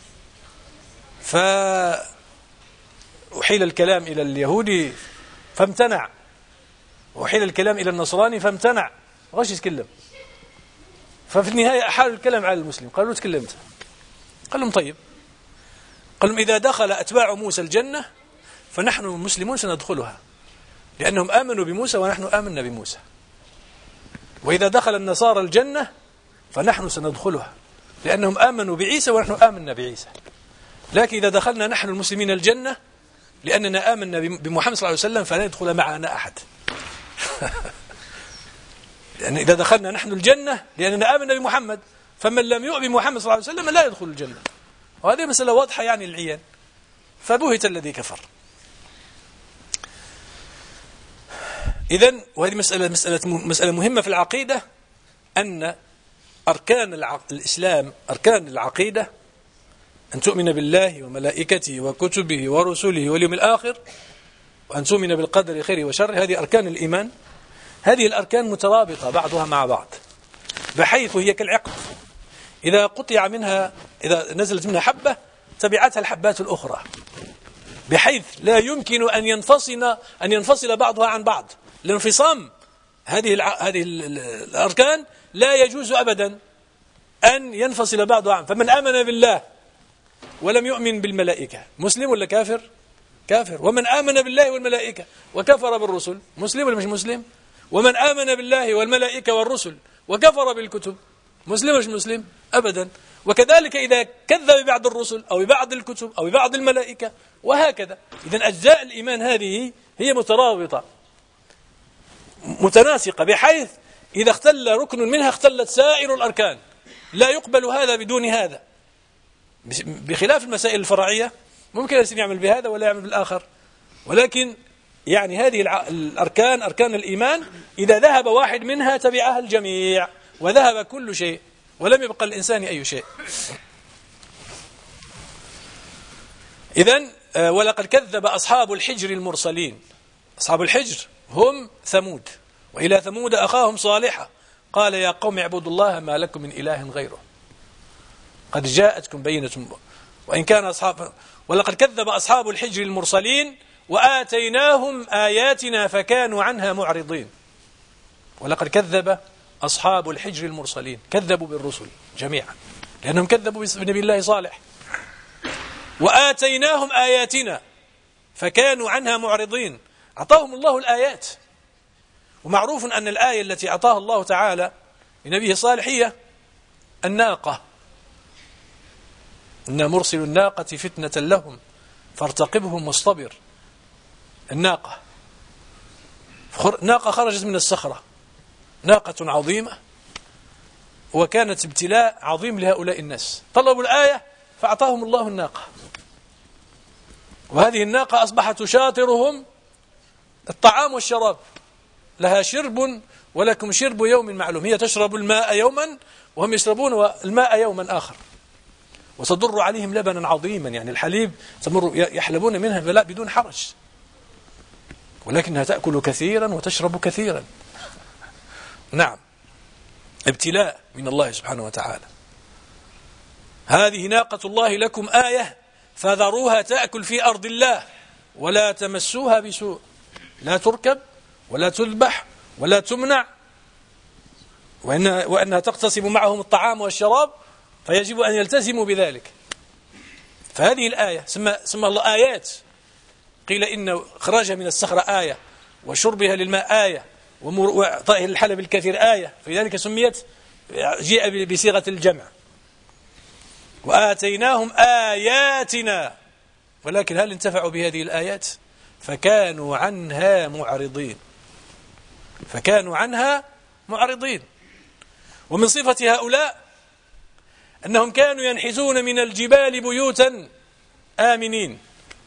Speaker 1: فأحيل الكلام إلى اليهودي فامتنع، وأحيل الكلام إلى النصراني فامتنع، غاش يتكلم. ففي النهاية أحالوا الكلام على المسلم، قالوا تكلمت. قال لهم طيب، قال لهم إذا دخل أتباع موسى الجنة فنحن المسلمون سندخلها، لأنهم آمنوا بموسى ونحن آمنا بموسى. وإذا دخل النصارى الجنة فنحن سندخلها، لأنهم آمنوا بعيسى ونحن آمنا بعيسى. لكن إذا دخلنا نحن المسلمين الجنة لأننا آمنا بمحمد صلى الله عليه وسلم فلا يدخل معنا أحد. لأن إذا دخلنا نحن الجنة لأننا آمنا بمحمد، فمن لم يؤمن بمحمد صلى الله عليه وسلم لا يدخل الجنة. وهذه مسألة واضحة يعني العيان. فبهت الذي كفر. إذن وهذه مسألة مهمة في العقيدة، أن أركان الإسلام، أركان العقيدة، أن تؤمن بالله وملائكته وكتبه ورسله واليوم الآخر، وأن تؤمن بالقدر خيره وشره. هذه أركان الإيمان. هذه الأركان مترابطة بعضها مع بعض، بحيث هي كالعقد، إذا قطع منها، إذا نزلت منها حبة تبعتها الحبات الأخرى، بحيث لا يمكن أن ينفصل بعضها عن بعض. الانفصام هذه الأركان لا يجوز أبدا أن ينفصل بعضها عن. فمن آمن بالله ولم يؤمن بالملائكة مسلم ولا كافر؟ كافر. ومن آمن بالله والملائكة وكفر بالرسل مسلم ولا مش مسلم؟ ومن آمن بالله والملائكة والرسل وكفر بالكتب مسلم ولا مش مسلم؟ أبدا. وكذلك إذا كذب ببعض الرسل أو ببعض الكتب أو ببعض الملائكة وهكذا. إذن أجزاء الإيمان هذه هي مترابطة متناسقة، بحيث إذا اختل ركن منها اختلت سائر الأركان، لا يقبل هذا بدون هذا. بخلاف المسائل الفرعية ممكن الإنسان يعمل بهذا ولا يعمل بالآخر، ولكن يعني هذه الأركان، أركان الإيمان، إذا ذهب واحد منها تبعها الجميع وذهب كل شيء ولم يبقى الإنسان أي شيء. إذن ولقد كذب أصحاب الحجر المرسلين. أصحاب الحجر هم ثمود، وإلى ثمود أخاهم صالحا قال يا قوم اعبدوا الله ما لكم من إله غيره قد جاءتكم بينة. وإن كان ولقد كذب أصحاب الحجر المرسلين وآتيناهم آياتنا فكانوا عنها معرضين. ولقد كذب أصحاب الحجر المرسلين، كذبوا بالرسل جميعا لأنهم كذبوا بنبي الله صالح. وآتيناهم آياتنا فكانوا عنها معرضين، أعطاهم الله الآيات. ومعروف أن الآية التي أعطاها الله تعالى لنبيه صالح هي الناقة. إنا مرسل الناقة فتنة لهم فارتقبهم واصطبر. الناقة ناقة خرجت من الصخرة، ناقة عظيمة، وكانت ابتلاء عظيم لهؤلاء الناس. طلبوا الآية فأعطاهم الله الناقة، وهذه الناقة أصبحت تشاطرهم الطعام والشراب، لها شرب ولكم شرب يوم معلوم. هي تشرب الماء يوما وهم يشربون الماء يوما آخر، وتضر عليهم لبنا عظيما، يعني الحليب يحلبون منها البلاء بدون حرج، ولكنها تأكل كثيرا وتشرب كثيرا. نعم، ابتلاء من الله سبحانه وتعالى. هذه ناقة الله لكم آية فذروها تأكل في أرض الله ولا تمسوها بسوء، لا تركب ولا تذبح ولا تمنع، وأنها تقتسم معهم الطعام والشراب، فيجب أن يلتزموا بذلك. فهذه الآية سمى الله آيات. قيل إن خراجها من الصخرة آية، وشربها للماء آية، وإعطائه الحلب الكثير آية، فلذلك سميت، جاء بصيغة الجمع. وآتيناهم آياتنا، ولكن هل انتفعوا بهذه الآيات؟ فكانوا عنها معرضين. فكانوا عنها معرضين. ومن صفة هؤلاء أنهم كانوا ينحتون من الجبال بيوتا آمنين.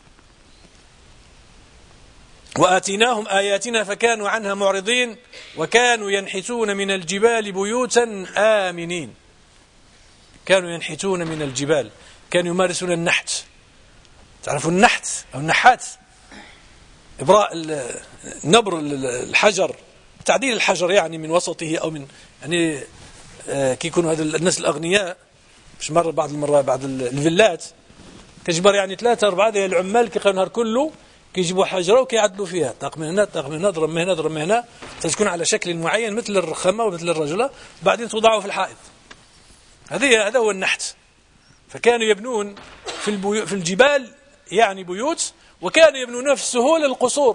Speaker 1: وآتيناهم آياتنا فكانوا عنها معرضين وكانوا ينحتون من الجبال بيوتا آمنين. كانوا ينحتون من الجبال، كانوا يمارسون النحت. تعرفوا النحت أو النحات؟ إبراء نبر الحجر تعديل الحجر يعني من وسطه أو من يعني كي يكونوا هذا الناس الأغنياء مش مرة بعض المرات بعض الفيلات كيجبر يعني 3 4 ديال العمال كيبقاو النهار كله كيجيبوا حجره وكيعدلوا فيها طاق من هنا طاق من هنا ضرب من هنا ضرب من هنا تكون على شكل معين مثل الرخامه ومثل الرجله بعدين توضعوا في الحائط. هذا هو النحت. فكانوا يبنون في الجبال يعني بيوت، وكانوا يبنون في السهول القصور.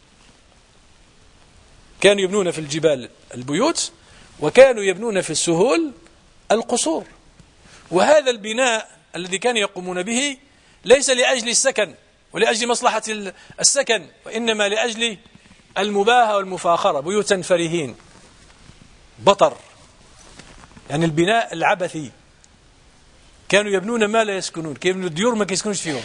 Speaker 1: كانوا يبنون في الجبال البيوت، وكانوا يبنون في السهول القصور. وهذا البناء الذي كانوا يقومون به ليس لأجل السكن ولأجل مصلحة السكن، وإنما لأجل المباهة والمفاخرة. بيوتا فرهين بطر، يعني البناء العبثي. كانوا يبنون ما لا يسكنون، كانوا يبنوا الديور ما يسكنوش فيهم.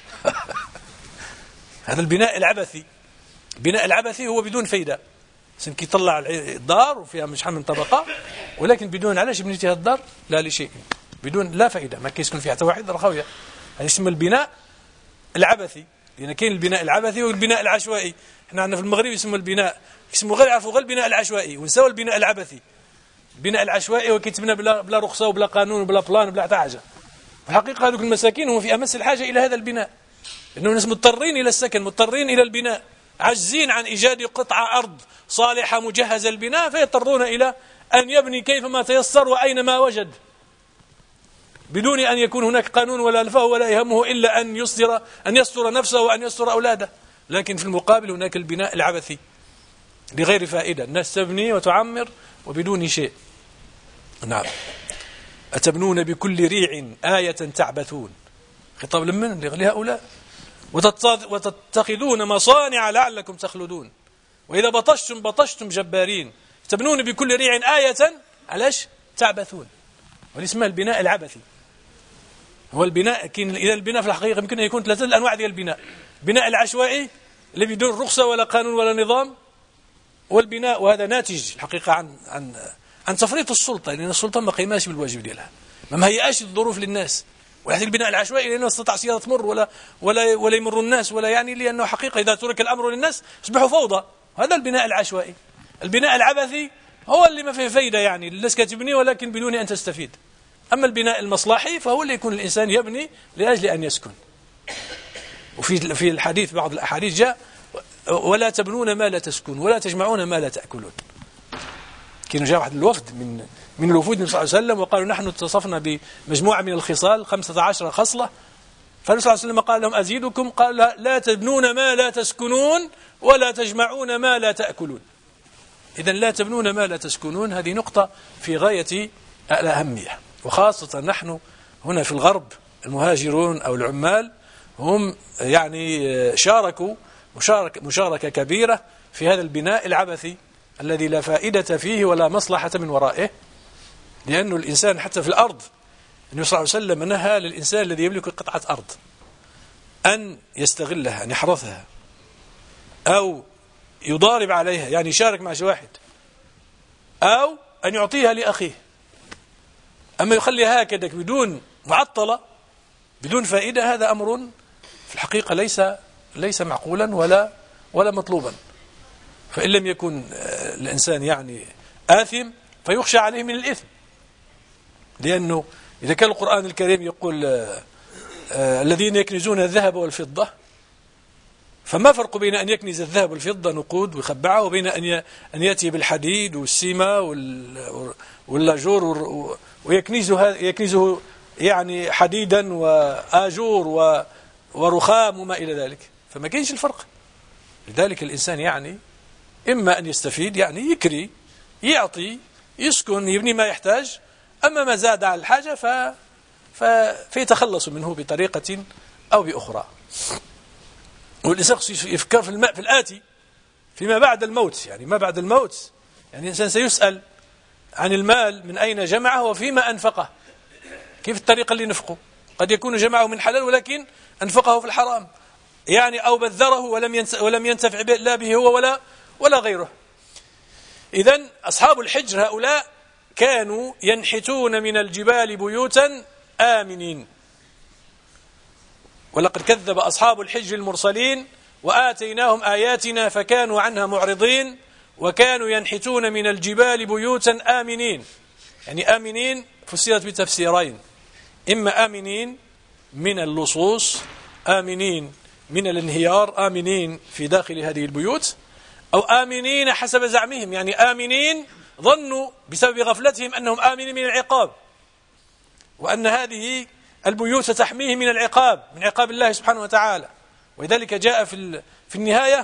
Speaker 1: هذا البناء العبثي. البناء العبثي هو بدون فايدة، كي يطلع الدار وفيها مش من طبقة، ولكن بدون علاش بنيتي الدار؟ لا لشيء، بدون لا فائدة، ما كيسكن فيها حتى واحد رخاوية. هذا يسمى البناء العبثي. لأن كاين البناء العبثي والبناء العشوائي. احنا عندنا في المغرب يسمى البناء غير يعرفوا غير البناء العشوائي، ونساو البناء العبثي. البناء العشوائي وكيتبنى بلا رخصة وبلا قانون وبلا بلان وبلا حتى حاجة. في الحقيقة هذوك المساكين هم في أمس الحاجة إلى هذا البناء، لأنهم ناس مضطرين إلى السكن، مضطرين إلى البناء، عاجزين عن إيجاد قطعة أرض صالحة مجهزة البناء، فيضطرون إلى أن يبني كيفما تيسر وأينما وجد، بدون أن يكون هناك قانون ولا الفه ولا يهمه إلا أن يستر نفسه وأن يستر أولاده. لكن في المقابل هناك البناء العبثي لغير فائدة، الناس تبني وتعمر وبدون شيء. نعم. أتبنون بكل ريع آية تعبثون، خطاب لمن؟ لهؤلاء. وتتخذون مصانع لعلكم تخلدون، وإذا بطشتم جبارين. تبنون بكل ريع آية علاش؟ تعبثون. والاسم البناء العبثي هو البناء. إذا البناء في الحقيقة يمكن أن يكون 3 الأنواع ديال البناء: البناء العشوائي اللي بدون رخصة ولا قانون ولا نظام، والبناء وهذا ناتج الحقيقة عن تفريط السلطة، لأن السلطة ما قيماش بالواجب ديالها، ما مهيئاش الظروف للناس. ويحتاج البناء العشوائي لأنه استطاع سيارة تمر ولا يمر الناس، ولا يعني لأنه حقيقة إذا ترك الأمر للناس يصبحوا فوضى. هذا البناء العشوائي. البناء العبثي هو اللي ما فيه فايدة، يعني الناس كتبني ولكن بدون أن تستفيد. أما البناء المصلحي فهو اللي يكون الإنسان يبني لأجل أن يسكن. وفي الحديث بعض الأحاديث جاء: ولا تبنون ما لا تسكن ولا تجمعون ما لا تأكلون. كانوا جاء واحد الوفد من الوفود النبي صلى الله عليه وسلم وقالوا: نحن اتصفنا بمجموعة من الخصال 15 خصلة. فالنبي صلى الله عليه وسلم قال لهم: أزيدكم؟ قال: لا تبنون ما لا تسكنون ولا تجمعون ما لا تأكلون. إذن لا تبنون ما لا تسكنون، هذه نقطة في غاية الأهمية، وخاصة نحن هنا في الغرب المهاجرون أو العمال هم يعني شاركوا مشاركة كبيرة في هذا البناء العبثي الذي لا فائدة فيه ولا مصلحة من ورائه. لأنه الإنسان حتى في الأرض النبي صلى الله عليه وسلم نهى للإنسان الذي يملك قطعة أرض أن يستغلها، أن يحرثها أو يضارب عليها، يعني يشارك مع شي واحد، أو أن يعطيها لأخيه. أما يخليها هكذا بدون معطلة بدون فائدة، هذا أمر في الحقيقة ليس معقولا ولا مطلوبا. فإن لم يكن الإنسان يعني آثم فيخشى عليه من الإثم، لأنه إذا كان القرآن الكريم يقول الذين يكنزون الذهب والفضة، فما فرق بين أن يكنز الذهب والفضة نقود ويخبعه، وبين أن يأتي بالحديد والسيما واللاجور ويكنزه يعني حديدا وآجور ورخام وما إلى ذلك، فما كاينش الفرق. لذلك الإنسان يعني إما أن يستفيد، يعني يكري، يعطي، يسكن، يبني ما يحتاج، أما ما زاد على الحاجة فيتخلص منه بطريقة أو بأخرى. والإنسان يفكر في الآتي، فيما بعد الموت. يعني ما بعد الموت، يعني الإنسان سيسأل عن المال من أين جمعه وفيما أنفقه، كيف الطريقة اللي نفقه. قد يكون جمعه من حلال ولكن أنفقه في الحرام، يعني أو بذره ولم ينتفع لا به هو ولا غيره. إذن أصحاب الحجر هؤلاء كانوا ينحتون من الجبال بيوتا آمنين. ولقد كذب أصحاب الحجر المرسلين وآتيناهم آياتنا فكانوا عنها معرضين وكانوا ينحتون من الجبال بيوتا آمنين. يعني آمنين فسرت بتفسيرين: إما آمنين من اللصوص، آمنين من الانهيار، آمنين في داخل هذه البيوت، أو آمنين حسب زعمهم، يعني آمنين ظنوا بسبب غفلتهم أنهم آمنين من العقاب، وأن هذه البيوت تحميهم من العقاب، من عقاب الله سبحانه وتعالى. ولذلك جاء في النهاية: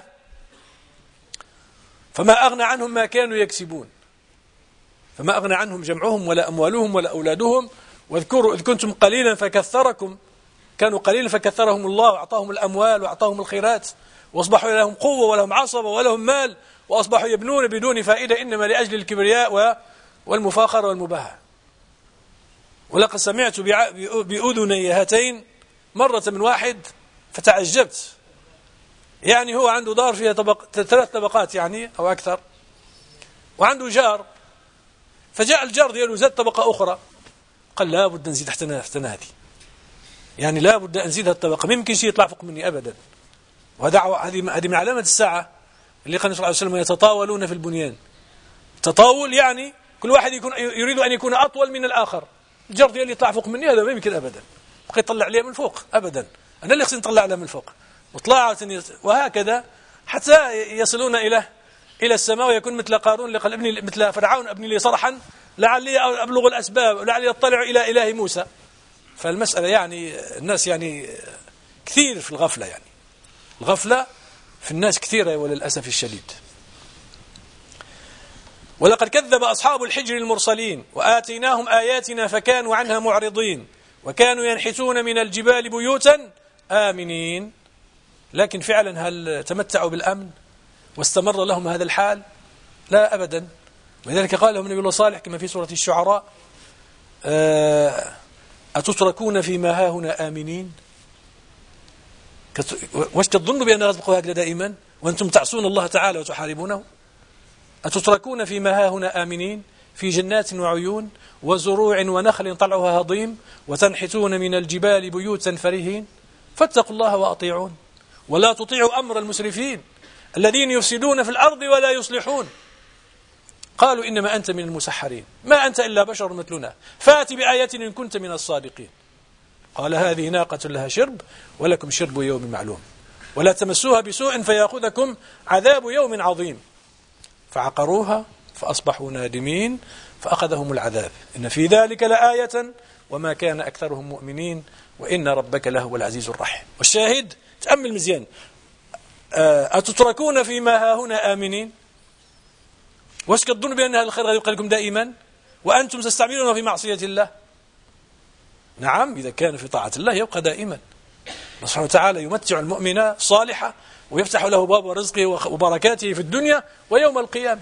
Speaker 1: فما أغنى عنهم ما كانوا يكسبون. فما أغنى عنهم جمعهم ولا أموالهم ولا أولادهم. واذكروا إذ كنتم قليلا فكثركم، كانوا قليلا فكثرهم الله وأعطاهم الأموال وأعطاهم الخيرات، وأصبحوا لهم قوة ولهم عصبة ولهم مال، وأصبحوا يبنون بدون فائدة، إنما لأجل الكبرياء والمفاخرة والمباهة. ولقد سمعت بأذني هاتين مرة من واحد فتعجبت. يعني هو عنده دار فيها 3 طبقات يعني أو أكثر، وعنده جار، فجاء الجار دياله زاد طبقة أخرى، قال لا بد نزيد حتى هذه، يعني لا بد أن نزيد الطبقة، ما يمكن شيء يطلع فوق مني أبدا. هذه من علامة الساعة اللي قال صلى الله عليه وسلم: يتطاولون في البنيان. تطاول يعني كل واحد يريد أن يكون أطول من الآخر. الجار ديالي يطلع فوق مني، هذا ما يمكن أبدا، بقى يطلع عليه من فوق أبدا، أنا اللي خصني نطلع عليه من فوق، وطلعت وهكذا حتى يصلون إلى السماء، ويكون مثل قارون اللي قال ابني، مثل فرعون ابني لي صرحا لعلي أبلغ الأسباب لعلي أطلع إلى إله موسى. فالمسألة يعني الناس يعني كثير في الغفلة، يعني الغفلة في الناس كثيرة وللأسف الشديد. ولقد كذب أصحاب الحجر المرسلين وآتيناهم آياتنا فكانوا عنها معرضين وكانوا ينحتون من الجبال بيوتا آمنين. لكن فعلا هل تمتعوا بالأمن واستمر لهم هذا الحال؟ لا أبدا. ولذلك قال لهم النبي الله صالح كما في سورة الشعراء: أتتركون فيما هاهنا آمنين؟ واش تظنوا بأن تبقوا هكذا دائما وأنتم تعصون الله تعالى وتحاربونه؟ أتتركون فيما هاهنا آمنين في جنات وعيون وزروع ونخل طلعها هضيم وتنحتون من الجبال بيوتا فرهين فاتقوا الله وأطيعون ولا تطيعوا أمر المسرفين الذين يفسدون في الأرض ولا يصلحون. قالوا إنما أنت من المسحرين ما أنت إلا بشر مثلنا فات بآية إن كنت من الصادقين. قال: هذه ناقة لها شرب ولكم شرب يوم معلوم ولا تمسوها بسوء فيأخذكم عذاب يوم عظيم. فعقروها فأصبحوا نادمين فأخذهم العذاب إن في ذلك لآية وما كان أكثرهم مؤمنين وإن ربك لهو العزيز الرحيم. والشاهد تأمل مزيان: أتتركون فيما هاهنا آمنين؟ واش كتظن بأن هذا الخير غادي يبقى لكم دائما وأنتم تستعملون في معصية الله؟ نعم، إذا كان في طاعة الله يبقى دائما. الله سبحانه وتعالى يمتع المؤمن الصالح ويفتح له باب رزقه وبركاته في الدنيا ويوم القيامة.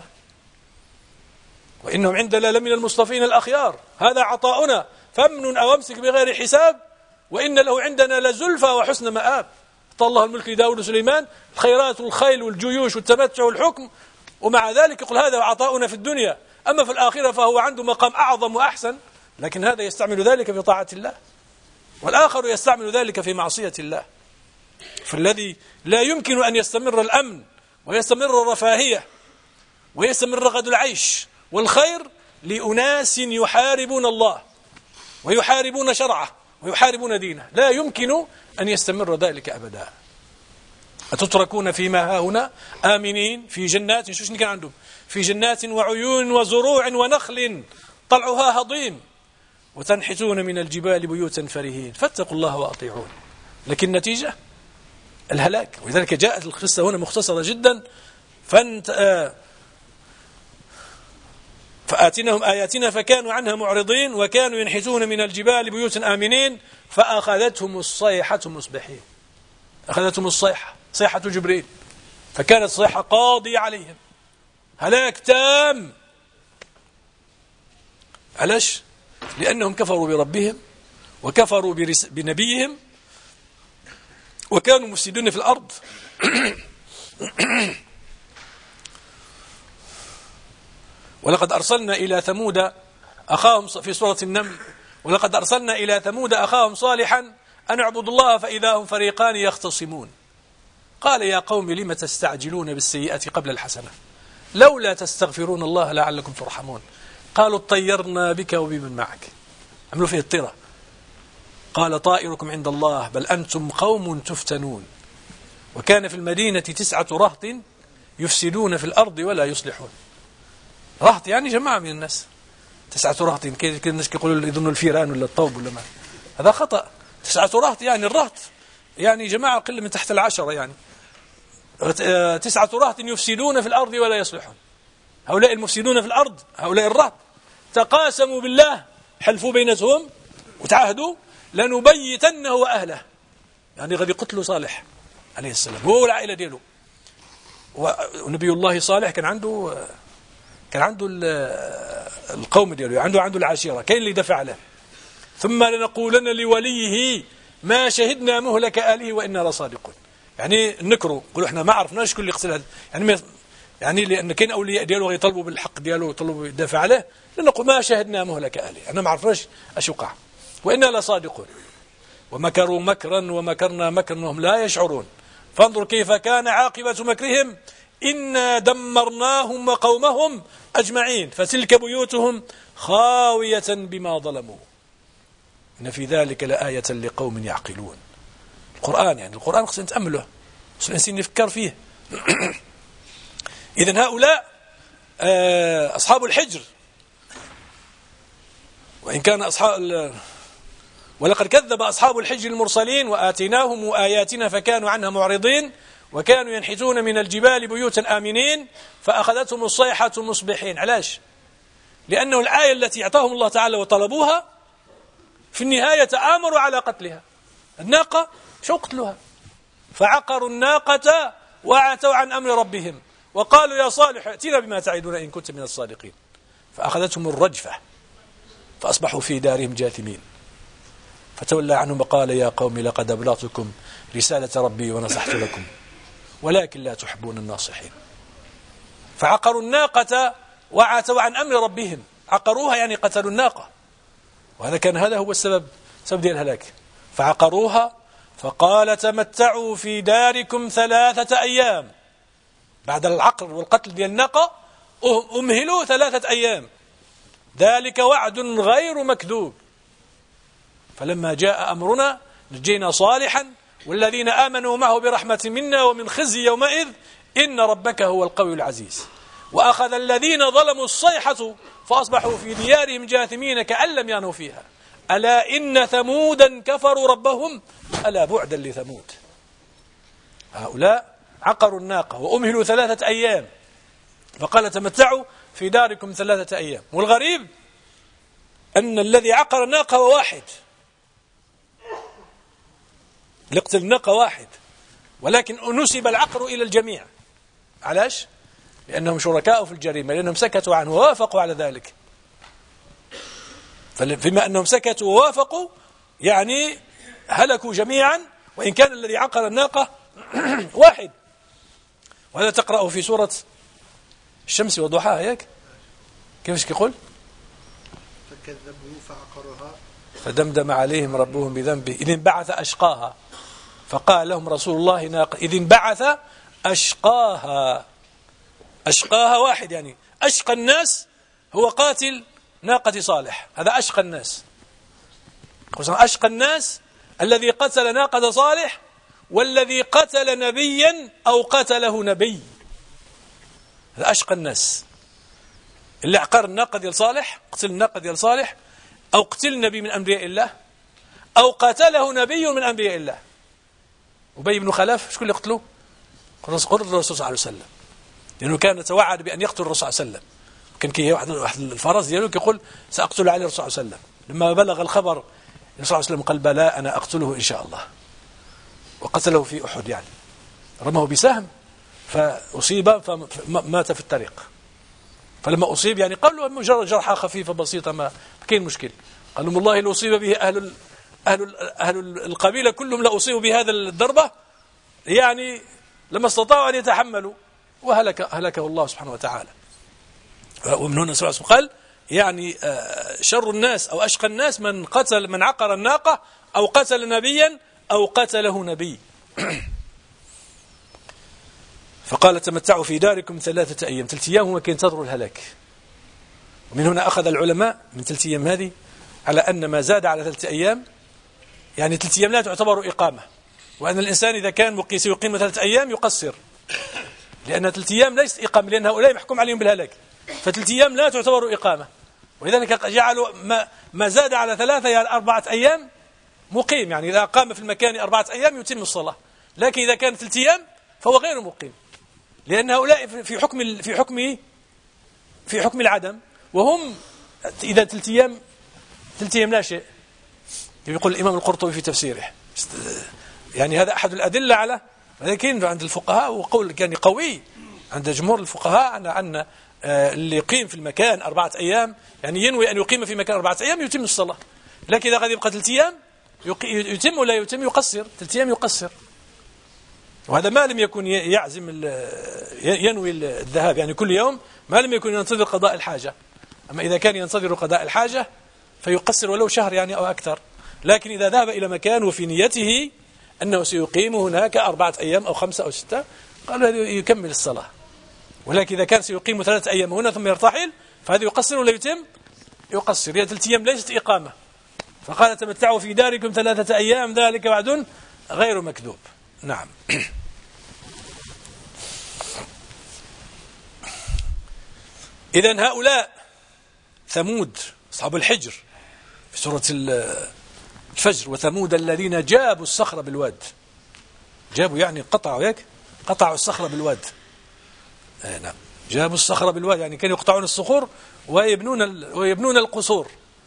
Speaker 1: وإنهم عندنا لمن المصطفين الأخيار هذا عطاؤنا فامنن أو امسك بغير حساب وإن له عندنا لزلفى وحسن مآب. أعطى الله الملك لداود وسليمان، الخيرات والخيل والجيوش والتمتع والحكم، ومع ذلك يقول هذا عطاؤنا في الدنيا، أما في الآخرة فهو عنده مقام أعظم وأحسن. لكن هذا يستعمل ذلك في طاعة الله والآخر يستعمل ذلك في معصية الله. فالذي لا يمكن أن يستمر الأمن ويستمر الرفاهية ويستمر غد العيش والخير لأناس يحاربون الله ويحاربون شرعه ويحاربون دينه، لا يمكن أن يستمر ذلك أبدا. أتتركون فيما هاهنا آمنين في جنات، شوش كان عندهم في جنات وعيون وزروع ونخل طلعها هضيم وتنحتون من الجبال بيوتا فرهين فاتقوا الله وأطيعون. لكن النتيجة الهلاك. ولذلك جاءت القصة هنا مختصرة جدا: فآتيناهم آياتنا فكانوا عنها معرضين وكانوا ينحتون من الجبال بيوتا آمنين فأخذتهم الصيحة مصبحين. أخذتهم الصيحة، صيحة جبريل، فكانت صيحة قاضية عليهم، هلاك تام. علاش؟ لأنهم كفروا بربهم وكفروا بنبيهم وكانوا مفسدون في الأرض. ولقد أرسلنا إلى ثمود أخاهم في سورة النمل: ولقد أرسلنا إلى ثمود أخاهم صالحا أن اعبدوا الله فإذا هم فريقان يختصمون. قال: يا قوم لم تستعجلون بالسيئة قبل الحسنة لولا تستغفرون الله لعلكم ترحمون. قالوا اطيرنا بك وبمن معك، عملوا فيه الطيرة. قال طائركم عند الله بل أنتم قوم تفتنون. وكان في المدينة 9 رهط يفسدون في الأرض ولا يصلحون. رهط يعني جماعة من الناس، 9 رهط. كيف الناس يقولوا يظنوا الفيران ولا الطوب ولا ما، هذا خطأ. 9 رهط يعني الرهط يعني جماعة قل من تحت 10 يعني. 9 رهط يفسدون في الأرض ولا يصلحون. هؤلاء المفسدون في الأرض، هؤلاء الرهط، تقاسموا بالله، حلفوا بينهم وتعاهدوا لنبيتنه وأهله، يعني غادي يقتلوا صالح عليه السلام هو والعائلة دياله. ونبي الله صالح كان عنده القوم دياله، عنده العشيرة، كاين اللي دفع له. ثم لنقولن لوليه ما شهدنا مهلك آله وإنا لصادقون. يعني نكروا نقولوا احنا ما عرفناش شكون اللي قتل هذا، يعني لأن كاين أولياء دياله يطلبوا بالحق دياله ويطلبوا يدافع عليه، لنقول ما شهدنا مهلك آله، أنا ما عرفناش اش وقع وإنا لصادقون. ومكروا مكرا ومكرنا مكرا وهم لا يشعرون. فانظر كيف كان عاقبة مكرهم إنا دمرناهم وقومهم أجمعين فتلك بيوتهم خاوية بما ظلموا إن في ذلك لآية لقوم يعقلون. القرآن يعني القرآن خصنا نتأمله، خصنا الإنسان يفكر فيه. إذن هؤلاء أصحاب الحجر، وإن كان ولقد كذب أصحاب الحجر المرسلين وآتيناهم آياتنا فكانوا عنها معرضين وكانوا ينحتون من الجبال بيوتا آمنين فأخذتهم الصيحة مصبحين. علاش؟ لأنه الآية التي أعطاهم الله تعالى وطلبوها في النهاية تآمروا على قتلها. الناقة شو قتلوها؟ فعقروا الناقة وعتوا عن أمر ربهم وقالوا يا صالح ائتنا بما تعدون إن كنت من الصادقين فأخذتهم الرجفة فأصبحوا في دارهم جاثمين فتولى عنهم وقال يا قوم لقد أبلغتكم رسالة ربي ونصحت لكم ولكن لا تحبون الناصحين. فعقروا الناقة وعتوا عن أمر ربهم، عقروها يعني قتلوا الناقة، هذا هو السبب ديال الهلاك. فعقروها فقال تمتعوا في داركم 3 أيام. بعد العقر والقتل ديال الناقة أمهلوا 3 أيام، ذلك وعد غير مكذوب. فلما جاء أمرنا نجينا صالحا والذين آمنوا معه برحمة منا ومن خزي يومئذ إن ربك هو القوي العزيز. وأخذ الذين ظلموا الصيحة فأصبحوا في ديارهم جاثمين كأن لم يغنوا فيها ألا إن ثمودا كفروا ربهم ألا بعدا لثمود. هؤلاء عقروا الناقة وأمهلوا 3 أيام فقال تمتعوا في داركم 3 أيام. والغريب أن الذي عقر الناقة هو واحد، لقتل الناقة واحد، ولكن نسب العقر إلى الجميع. علاش؟ لأنهم شركاء في الجريمة، لأنهم سكتوا عنه ووافقوا على ذلك. فيما أنهم سكتوا ووافقوا يعني هلكوا جميعا، وإن كان الذي عقر الناقة واحد. وهذا تقرأه في سورة الشمس وضحاها، هيك كيفاش كيقول؟ فكذبوا فعقروها فدمدم عليهم ربهم بذنبه إذ انبعث أشقاها فقال لهم رسول الله ناقة إذ انبعث أشقاها. أشقاها واحد، يعني أشقى الناس هو قاتل ناقة صالح، هذا أشقى الناس. أشقى الناس الذي قتل ناقة صالح والذي قتل نبيا أو قتله نبي، هذا أشقى الناس. اللي عقر الناقة ديال صالح، قتل الناقة ديال صالح، أو قتل نبي من أنبياء الله، أو قتله نبي من أنبياء الله. أبي بن خلف شكون اللي قتلوه؟ قتل الرسول صلى الله عليه وسلم، لأنه كان يتوعد بأن يقتل الرسول صلى الله عليه وسلم. كان كي واحد الفرس ديالو كيقول سأقتل عليه الرسول صلى الله عليه وسلم. لما بلغ الخبر الرسول صلى الله عليه وسلم قال بلى أنا أقتله إن شاء الله، وقتله في أحد، يعني رمه بسهم فأصيب فمات في الطريق. فلما أصيب يعني قالوا مجرد جرحى خفيفة بسيطة ما كاين مشكل، قالوا والله لو أصيب به أهل القبيلة كلهم لأصيبوا بهذا الضربة يعني لما استطاعوا أن يتحملوا، هلكه الله سبحانه وتعالى. ومن هنا سبحانه قال يعني شر الناس أو أشقى الناس من عقر الناقة أو قتل نبيا أو قتله نبي. فقال تمتعوا في داركم 3 أيام. 3 أيام هو كي ينتظروا الهلاك. ومن هنا أخذ العلماء من 3 أيام هذه على أن ما زاد على 3 أيام، يعني 3 أيام لا تعتبر إقامة، وأن الإنسان إذا كان سيقيم 3 أيام يقصر، لأن 3 أيام ليست إقامة، لأن هؤلاء محكوم عليهم بالهلاك، ف3 أيام لا تعتبر إقامة. ولذلك جعلوا ما زاد على 3 يعني 4 أيام مقيم، يعني إذا قام في المكان 4 أيام يتم الصلاة. لكن إذا كان 3 أيام فهو غير مقيم، لأن هؤلاء في حكم العدم، وهم إذا 3 أيام لا شيء. يقول الإمام القرطبي في تفسيره، يعني هذا أحد الأدلة على، لكن عند الفقهاء وقول كان قوي عند جمهور الفقهاء أن اللي يقيم في المكان 4 أيام يعني ينوي أن يقيم في مكان 4 أيام يتم الصلاة. لكن إذا قد يبقى 3 أيام يتم ولا يتم يقصر، 3 أيام يقصر. وهذا ما لم يكن يعزم ينوي الذهاب، يعني كل يوم ما لم يكن ينتظر قضاء الحاجة. أما إذا كان ينتظر قضاء الحاجة فيقصر ولو شهر يعني أو أكثر. لكن إذا ذهب إلى مكان وفي نيته أنه سيقيم هناك 4 أيام أو 5 أو 6 قالوا هذا يكمل الصلاة. ولكن إذا كان سيقيم 3 أيام هنا ثم يرتحل فهذا يقصر ولا يتم؟ يقصر. هي 3 أيام ليست إقامة. فقال تمتعوا في داركم 3 أيام ذلك وعد غير مكذوب. نعم. إذن هؤلاء ثمود أصحاب الحجر في سورة الفجر، وثمود الذين جابوا الصخر بالواد. جابوا يعني قطعوا الصخر بالواد. نعم، جابوا الصخر بالواد يعني كانوا يقطعون الصخور ويبنون القصور.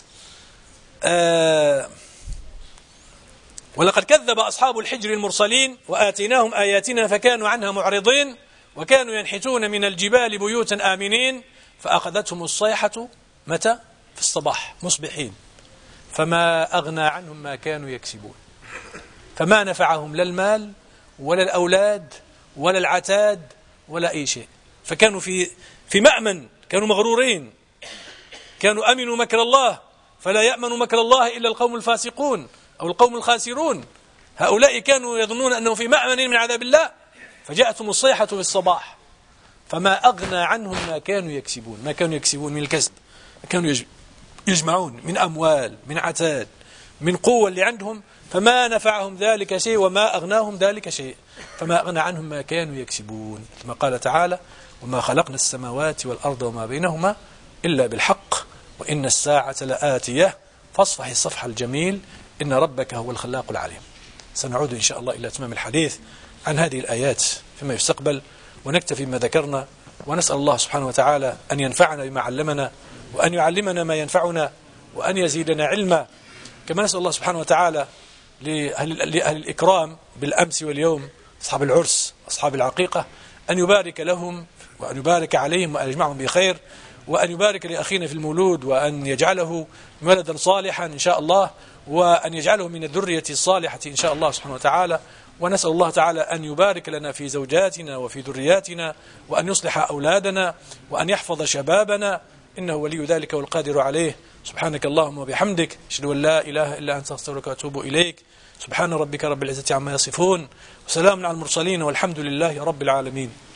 Speaker 1: ولقد كذب أصحاب الحجر المرسلين وآتيناهم آياتنا فكانوا عنها معرضين وكانوا ينحتون من الجبال بيوتا آمنين فأخذتهم الصيحة متى؟ في الصباح مصبحين فما أغنى عنهم ما كانوا يكسبون. فما نفعهم لا المال ولا الأولاد ولا العتاد ولا أي شيء. فكانوا في مأمن، كانوا مغرورين، كانوا أمنوا مكر الله فلا يأمن مكر الله إلا القوم الفاسقون أو القوم الخاسرون. هؤلاء كانوا يظنون أنهم في مأمن من عذاب الله فجاءتهم الصيحة في الصباح فما أغنى عنهم ما كانوا يكسبون. ما كانوا يكسبون من الكسب، كانوا يجمعون من أموال، من عتاد، من قوة اللي عندهم، فما نفعهم ذلك شيء وما أغناهم ذلك شيء. فما أغنى عنهم ما كانوا يكسبون. كما قال تعالى وما خلقنا السماوات والأرض وما بينهما إلا بالحق وإن الساعة لآتية فاصفح الصفح الجميل إن ربك هو الخلاق العليم. سنعود إن شاء الله إلى تمام الحديث عن هذه الآيات فيما يستقبل، ونكتفي ما ذكرنا، ونسأل الله سبحانه وتعالى أن ينفعنا بما علمنا وأن يعلمنا ما ينفعنا وأن يزيدنا علما. كما نسأل الله سبحانه وتعالى لأهل الإكرام بالأمس واليوم أصحاب العرس أصحاب العقيقة أن يبارك لهم وأن يبارك عليهم وأن يجمعهم بخير، وأن يبارك لأخينا في المولود وأن يجعله ولدا صالحا إن شاء الله، وأن يجعله من الذرية الصالحة إن شاء الله سبحانه وتعالى. ونسأل الله تعالى أن يبارك لنا في زوجاتنا وفي ذرياتنا وأن يصلح أولادنا وأن يحفظ شبابنا إنه ولي ذلك والقادر عليه. سبحانك اللهم وبحمدك أشهد أن لا إله إلا أنت أستغفرك وأتوب إليك. سبحان ربك رب العزة عما يصفون وسلام على المرسلين والحمد لله رب العالمين.